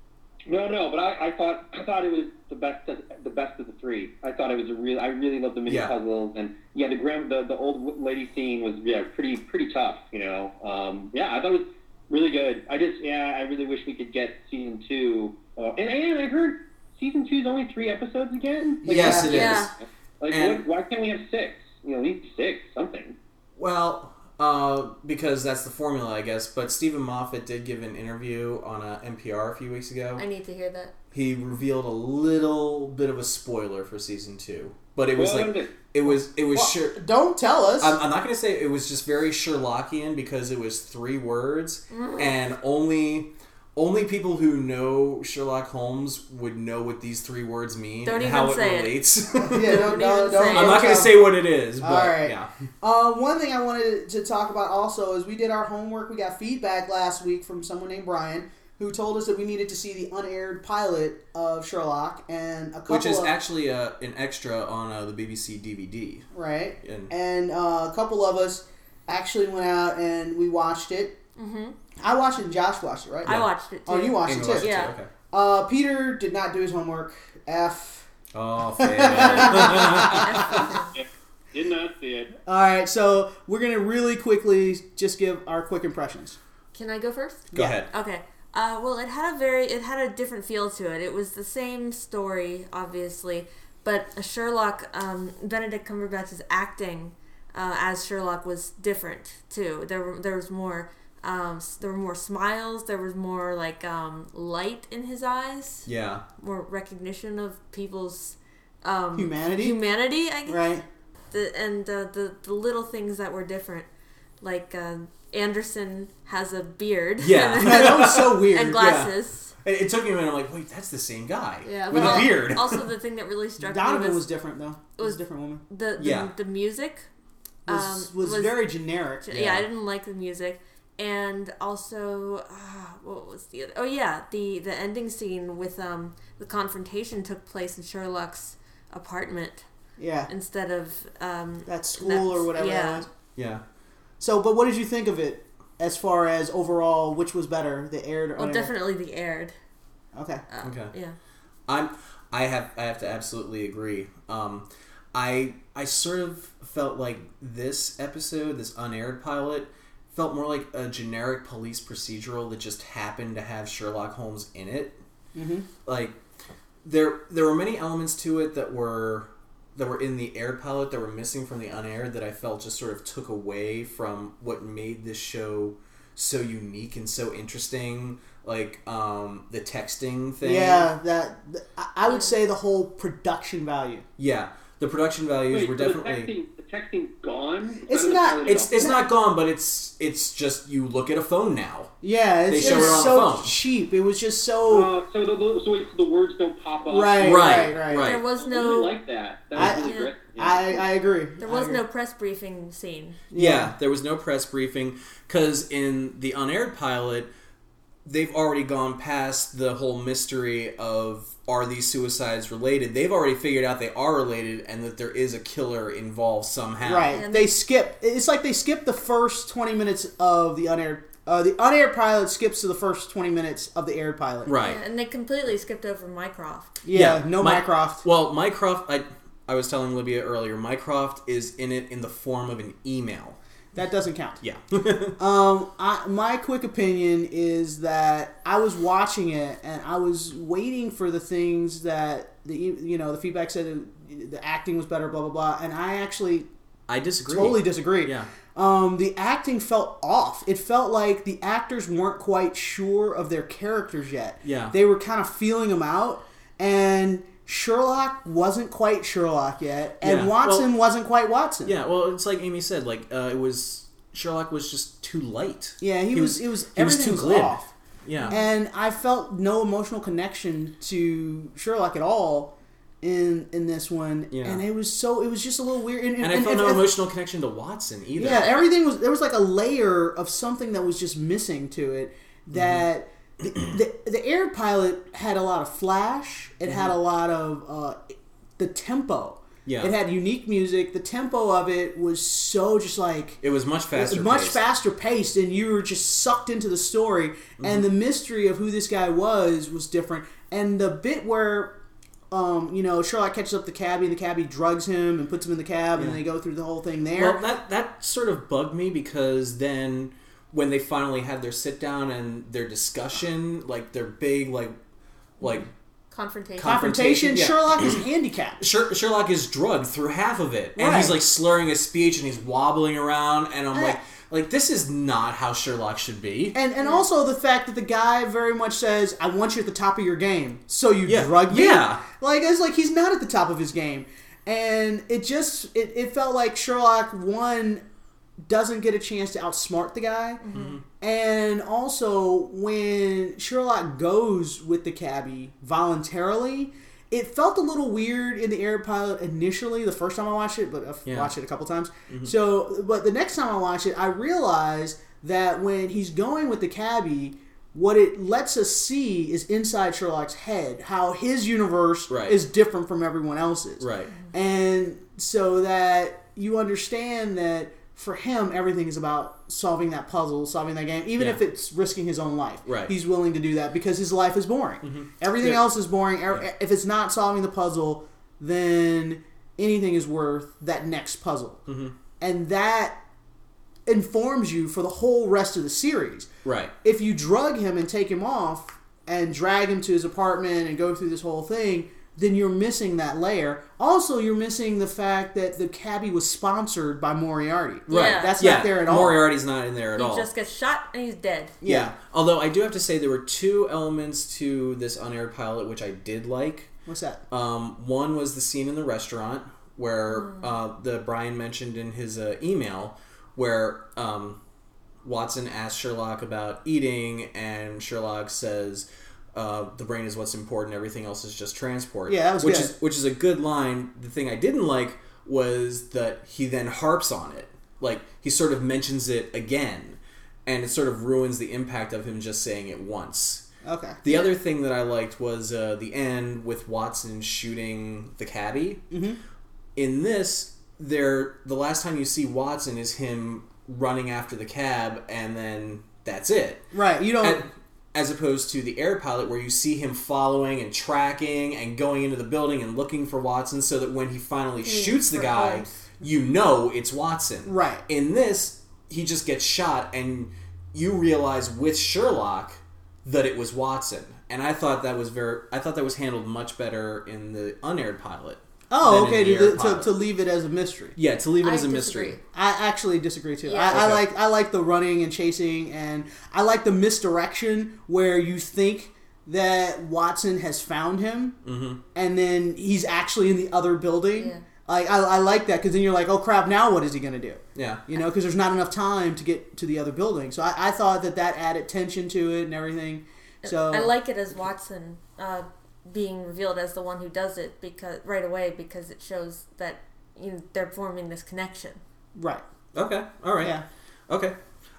No, but I thought it was the best of the 3. I thought it was I really loved the mini Yeah. puzzles, and the old lady scene was pretty tough, I thought it was really good. I really wish we could get season 2. And I heard season 2 is only 3 episodes again. Yes, it is. Yeah. Like, why can't we have 6? At least 6, something. Well, because that's the formula, I guess. But Stephen Moffat did give an interview on NPR a few weeks ago. I need to hear that. He revealed a little bit of a spoiler for season 2, but it was What like was it? it was sure. Don't tell us. I'm not going to say it was just very Sherlockian because it was 3 words, and only people who know Sherlock Holmes would know what these 3 words mean Don't and even how it say it. relates. yeah, Don't even say it. I'm not going to say what it is, but All right. yeah. One thing I wanted to talk about also is we did our homework. We got feedback last week from someone named Brian, who told us that we needed to see the unaired pilot of Sherlock, and a couple Which is of, actually an extra on the BBC DVD. right, And- and a couple of us actually went out and we watched it. Mm-hmm. I watched it and Josh watched it, right? I watched it too. Oh, you watched Amy it watched too. it Yeah. Okay. Peter did not do his homework. F. Oh, fair. Did not see it. All right, so we're gonna really quickly just give our quick impressions. Can I go first? Go Yeah. ahead. Okay. Well, it had a different feel to it. It was the same story, obviously, but Sherlock, Benedict Cumberbatch's acting as Sherlock was different too. There was more, there were more smiles. There was more like light in his eyes. Yeah. More recognition of people's Humanity, I guess. right? The little things that were different, like Anderson has a beard. Yeah. Yeah, that was so weird. and glasses. It took me a minute. I'm like, wait, that's the same guy Yeah, with but a beard. Also, the thing that really struck Donovan me was different though. It was a different woman. the music. Was very generic. Yeah, I didn't like the music, and also was the other? Oh yeah, the ending scene with the confrontation took place in Sherlock's apartment Yeah. instead of That school or whatever yeah. that was. Yeah. So, but what did you think of it as far as overall, which was better, the aired or Well, unaired? definitely the aired. Okay. Okay. Yeah. I have to absolutely agree. I sort of felt like this episode, this unaired pilot, felt more like a generic police procedural that just happened to have Sherlock Holmes in it. Mm-hmm. Like there were many elements to it that were in the aired pilot that were missing from the unaired that I felt just sort of took away from what made this show so unique and so interesting. Like the texting thing. Yeah, I would say the whole production value. Yeah, the production values Wait, were so definitely. the texting gone? It's a not- pilot It's at all? not gone, but it's just you look at a phone now. Yeah, They it's show just it on so the phone. cheap. It was just so So the words don't pop up. right. Right. There was I no really like that. That was really great. Yeah. I agree. there was I agree. no press briefing scene. Yeah, there was no press briefing because in the unaired pilot, they've already gone past the whole mystery of are these suicides related. They've already figured out they are related and that there is a killer involved somehow. Right. And They skip. It's like they skip the first 20 minutes of the unaired. The unaired pilot skips to the first 20 minutes of the aired pilot. Right. Yeah, and they completely skipped over Mycroft. Yeah. No Mycroft. Well, Mycroft, I was telling Libya earlier, Mycroft is in it in the form of an email. That doesn't count. Yeah. My quick opinion is that I was watching it and I was waiting for the things that the feedback said the acting was better, blah blah blah, and I actually I disagree. totally disagree. Yeah. The acting felt off. It felt like the actors weren't quite sure of their characters yet. Yeah. They were kind of feeling them out, and Sherlock wasn't quite Sherlock yet, and Yeah. Watson Well- wasn't quite Watson. Yeah, well, it's like Amy said, like it was Sherlock was just too light. Yeah, he was everything too was glib. off. Yeah. And I felt no emotional connection to Sherlock at all in this one. Yeah. And it was just a little weird. And I felt no emotional connection to Watson either. Yeah, there was like a layer of something that was just missing to it that the aired pilot had a lot of flash. It had a lot of the tempo. Yeah. It had unique music. The tempo of it was so just like It was much faster. much paced. faster paced, and you were just sucked into the story. And the mystery of who this guy was different. And the bit where Sherlock catches up the cabbie, and the cabbie drugs him and puts him in the cab, and they go through the whole thing there. Well, that sort of bugged me because then when they finally had their sit down and their discussion, like their big like Confrontation. Confrontation. yeah. Sherlock is handicapped. Sherlock is drugged through half of it, and Right. he's like slurring his speech and he's wobbling around, and I'm Uh, like this is not how Sherlock should be. And also the fact that the guy very much says, "I want you at the top of your game, so you Yeah. drug me." Yeah. Like it's like he's not at the top of his game, and it felt like Sherlock doesn't get a chance to outsmart the guy, and also when Sherlock goes with the cabbie voluntarily. It felt a little weird in the air pilot initially, the first time I watched it, but I've watched it a couple times. So, but the next time I watched it, I realized that when he's going with the cabbie, what it lets us see is inside Sherlock's head, how his universe Right. is different from everyone else's. Right. And so that you understand that for him, everything is about solving that puzzle, solving that game, even Yeah. if it's risking his own life. Right. He's willing to do that because his life is boring. Everything Yeah. else is boring. If it's not solving the puzzle, then anything is worth that next puzzle. And that informs you for the whole rest of the series. Right. If you drug him and take him off and drag him to his apartment and go through this whole thing, then you're missing that layer. Also, you're missing the fact that the cabbie was sponsored by Moriarty. Right. Yeah. That's Yeah, not there at all. Moriarty's not in there at He all. just gets shot and he's dead. Yeah. Although I do have to say there were two elements to this unaired pilot which I did like. What's that? One was the scene in the restaurant where the Brian mentioned in his email where Watson asked Sherlock about eating and Sherlock says the brain is what's important, everything else is just transport. Yeah, that was good. Which is a good line. The thing I didn't like was that he then harps on it. Like he sort of mentions it again. and it sort of ruins the impact of him just saying it once. Okay. The other thing that I liked was the end with Watson shooting the cabbie. Mm-hmm. In this, the last time you see Watson is him running after the cab, and then that's it. Right. You don't. As opposed to the air pilot, where you see him following and tracking and going into the building and looking for Watson, so that when he finally shoots the guy, you know it's Watson. Right. In this, he just gets shot, and you realize with Sherlock that it was Watson. And I thought that was handled much better in the unaired pilot. Oh, okay. To leave it as a mystery. Yeah, to leave it as a mystery. I actually disagree too. Yeah. I like the running and chasing, and I like the misdirection where you think that Watson has found him, and then he's actually in the other building. Yeah. I like that, because then you're like, oh crap, now what is he going to do? Yeah. You know, because there's not enough time to get to the other building. So I thought that added tension to it and everything. So I like it as Watson being revealed as the one who does it right away, because it shows that they're forming this connection. Right. Okay. All right. Yeah. Okay.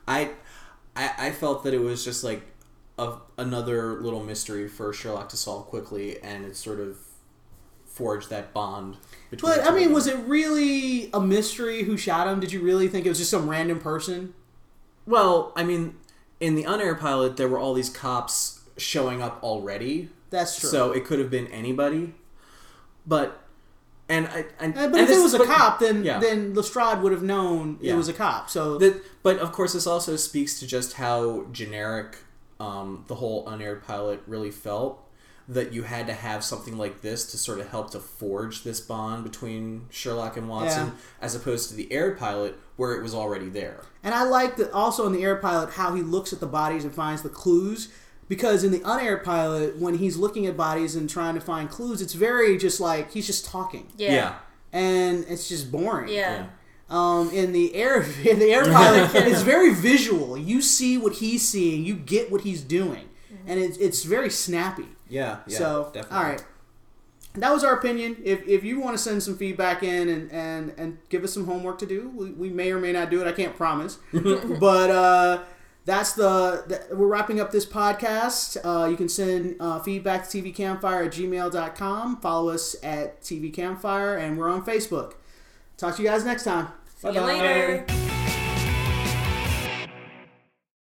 I felt that it was just like another little mystery for Sherlock to solve quickly, and it sort of forged that bond between But the two I mean, of them. was it really a mystery who shot him? Did you really think it was just some random person? Well, I mean, in the unaired pilot, there were all these cops showing up already. That's true. So it could have been anybody. But if it was a cop, then yeah. then Lestrade would have known it Yeah. was a cop. So but of course, this also speaks to just how generic the whole unaired pilot really felt. That you had to have something like this to sort of help to forge this bond between Sherlock and Watson, as opposed to the aired pilot where it was already there. And I like that also in the air pilot how he looks at the bodies and finds the clues. Because in the unaired pilot, when he's looking at bodies and trying to find clues, it's very just like he's just talking. Yeah. And it's just boring. Yeah. In the air pilot, it's very visual. You see what he's seeing, you get what he's doing, and it's very snappy. Yeah. So definitely. all right, that was our opinion. If you want to send some feedback in and give us some homework to do, we may or may not do it. I can't promise, but we're wrapping up this podcast. You can send feedback to tvcampfire@gmail.com. Follow us at TV Campfire, and we're on Facebook. Talk to you guys next time. See you later.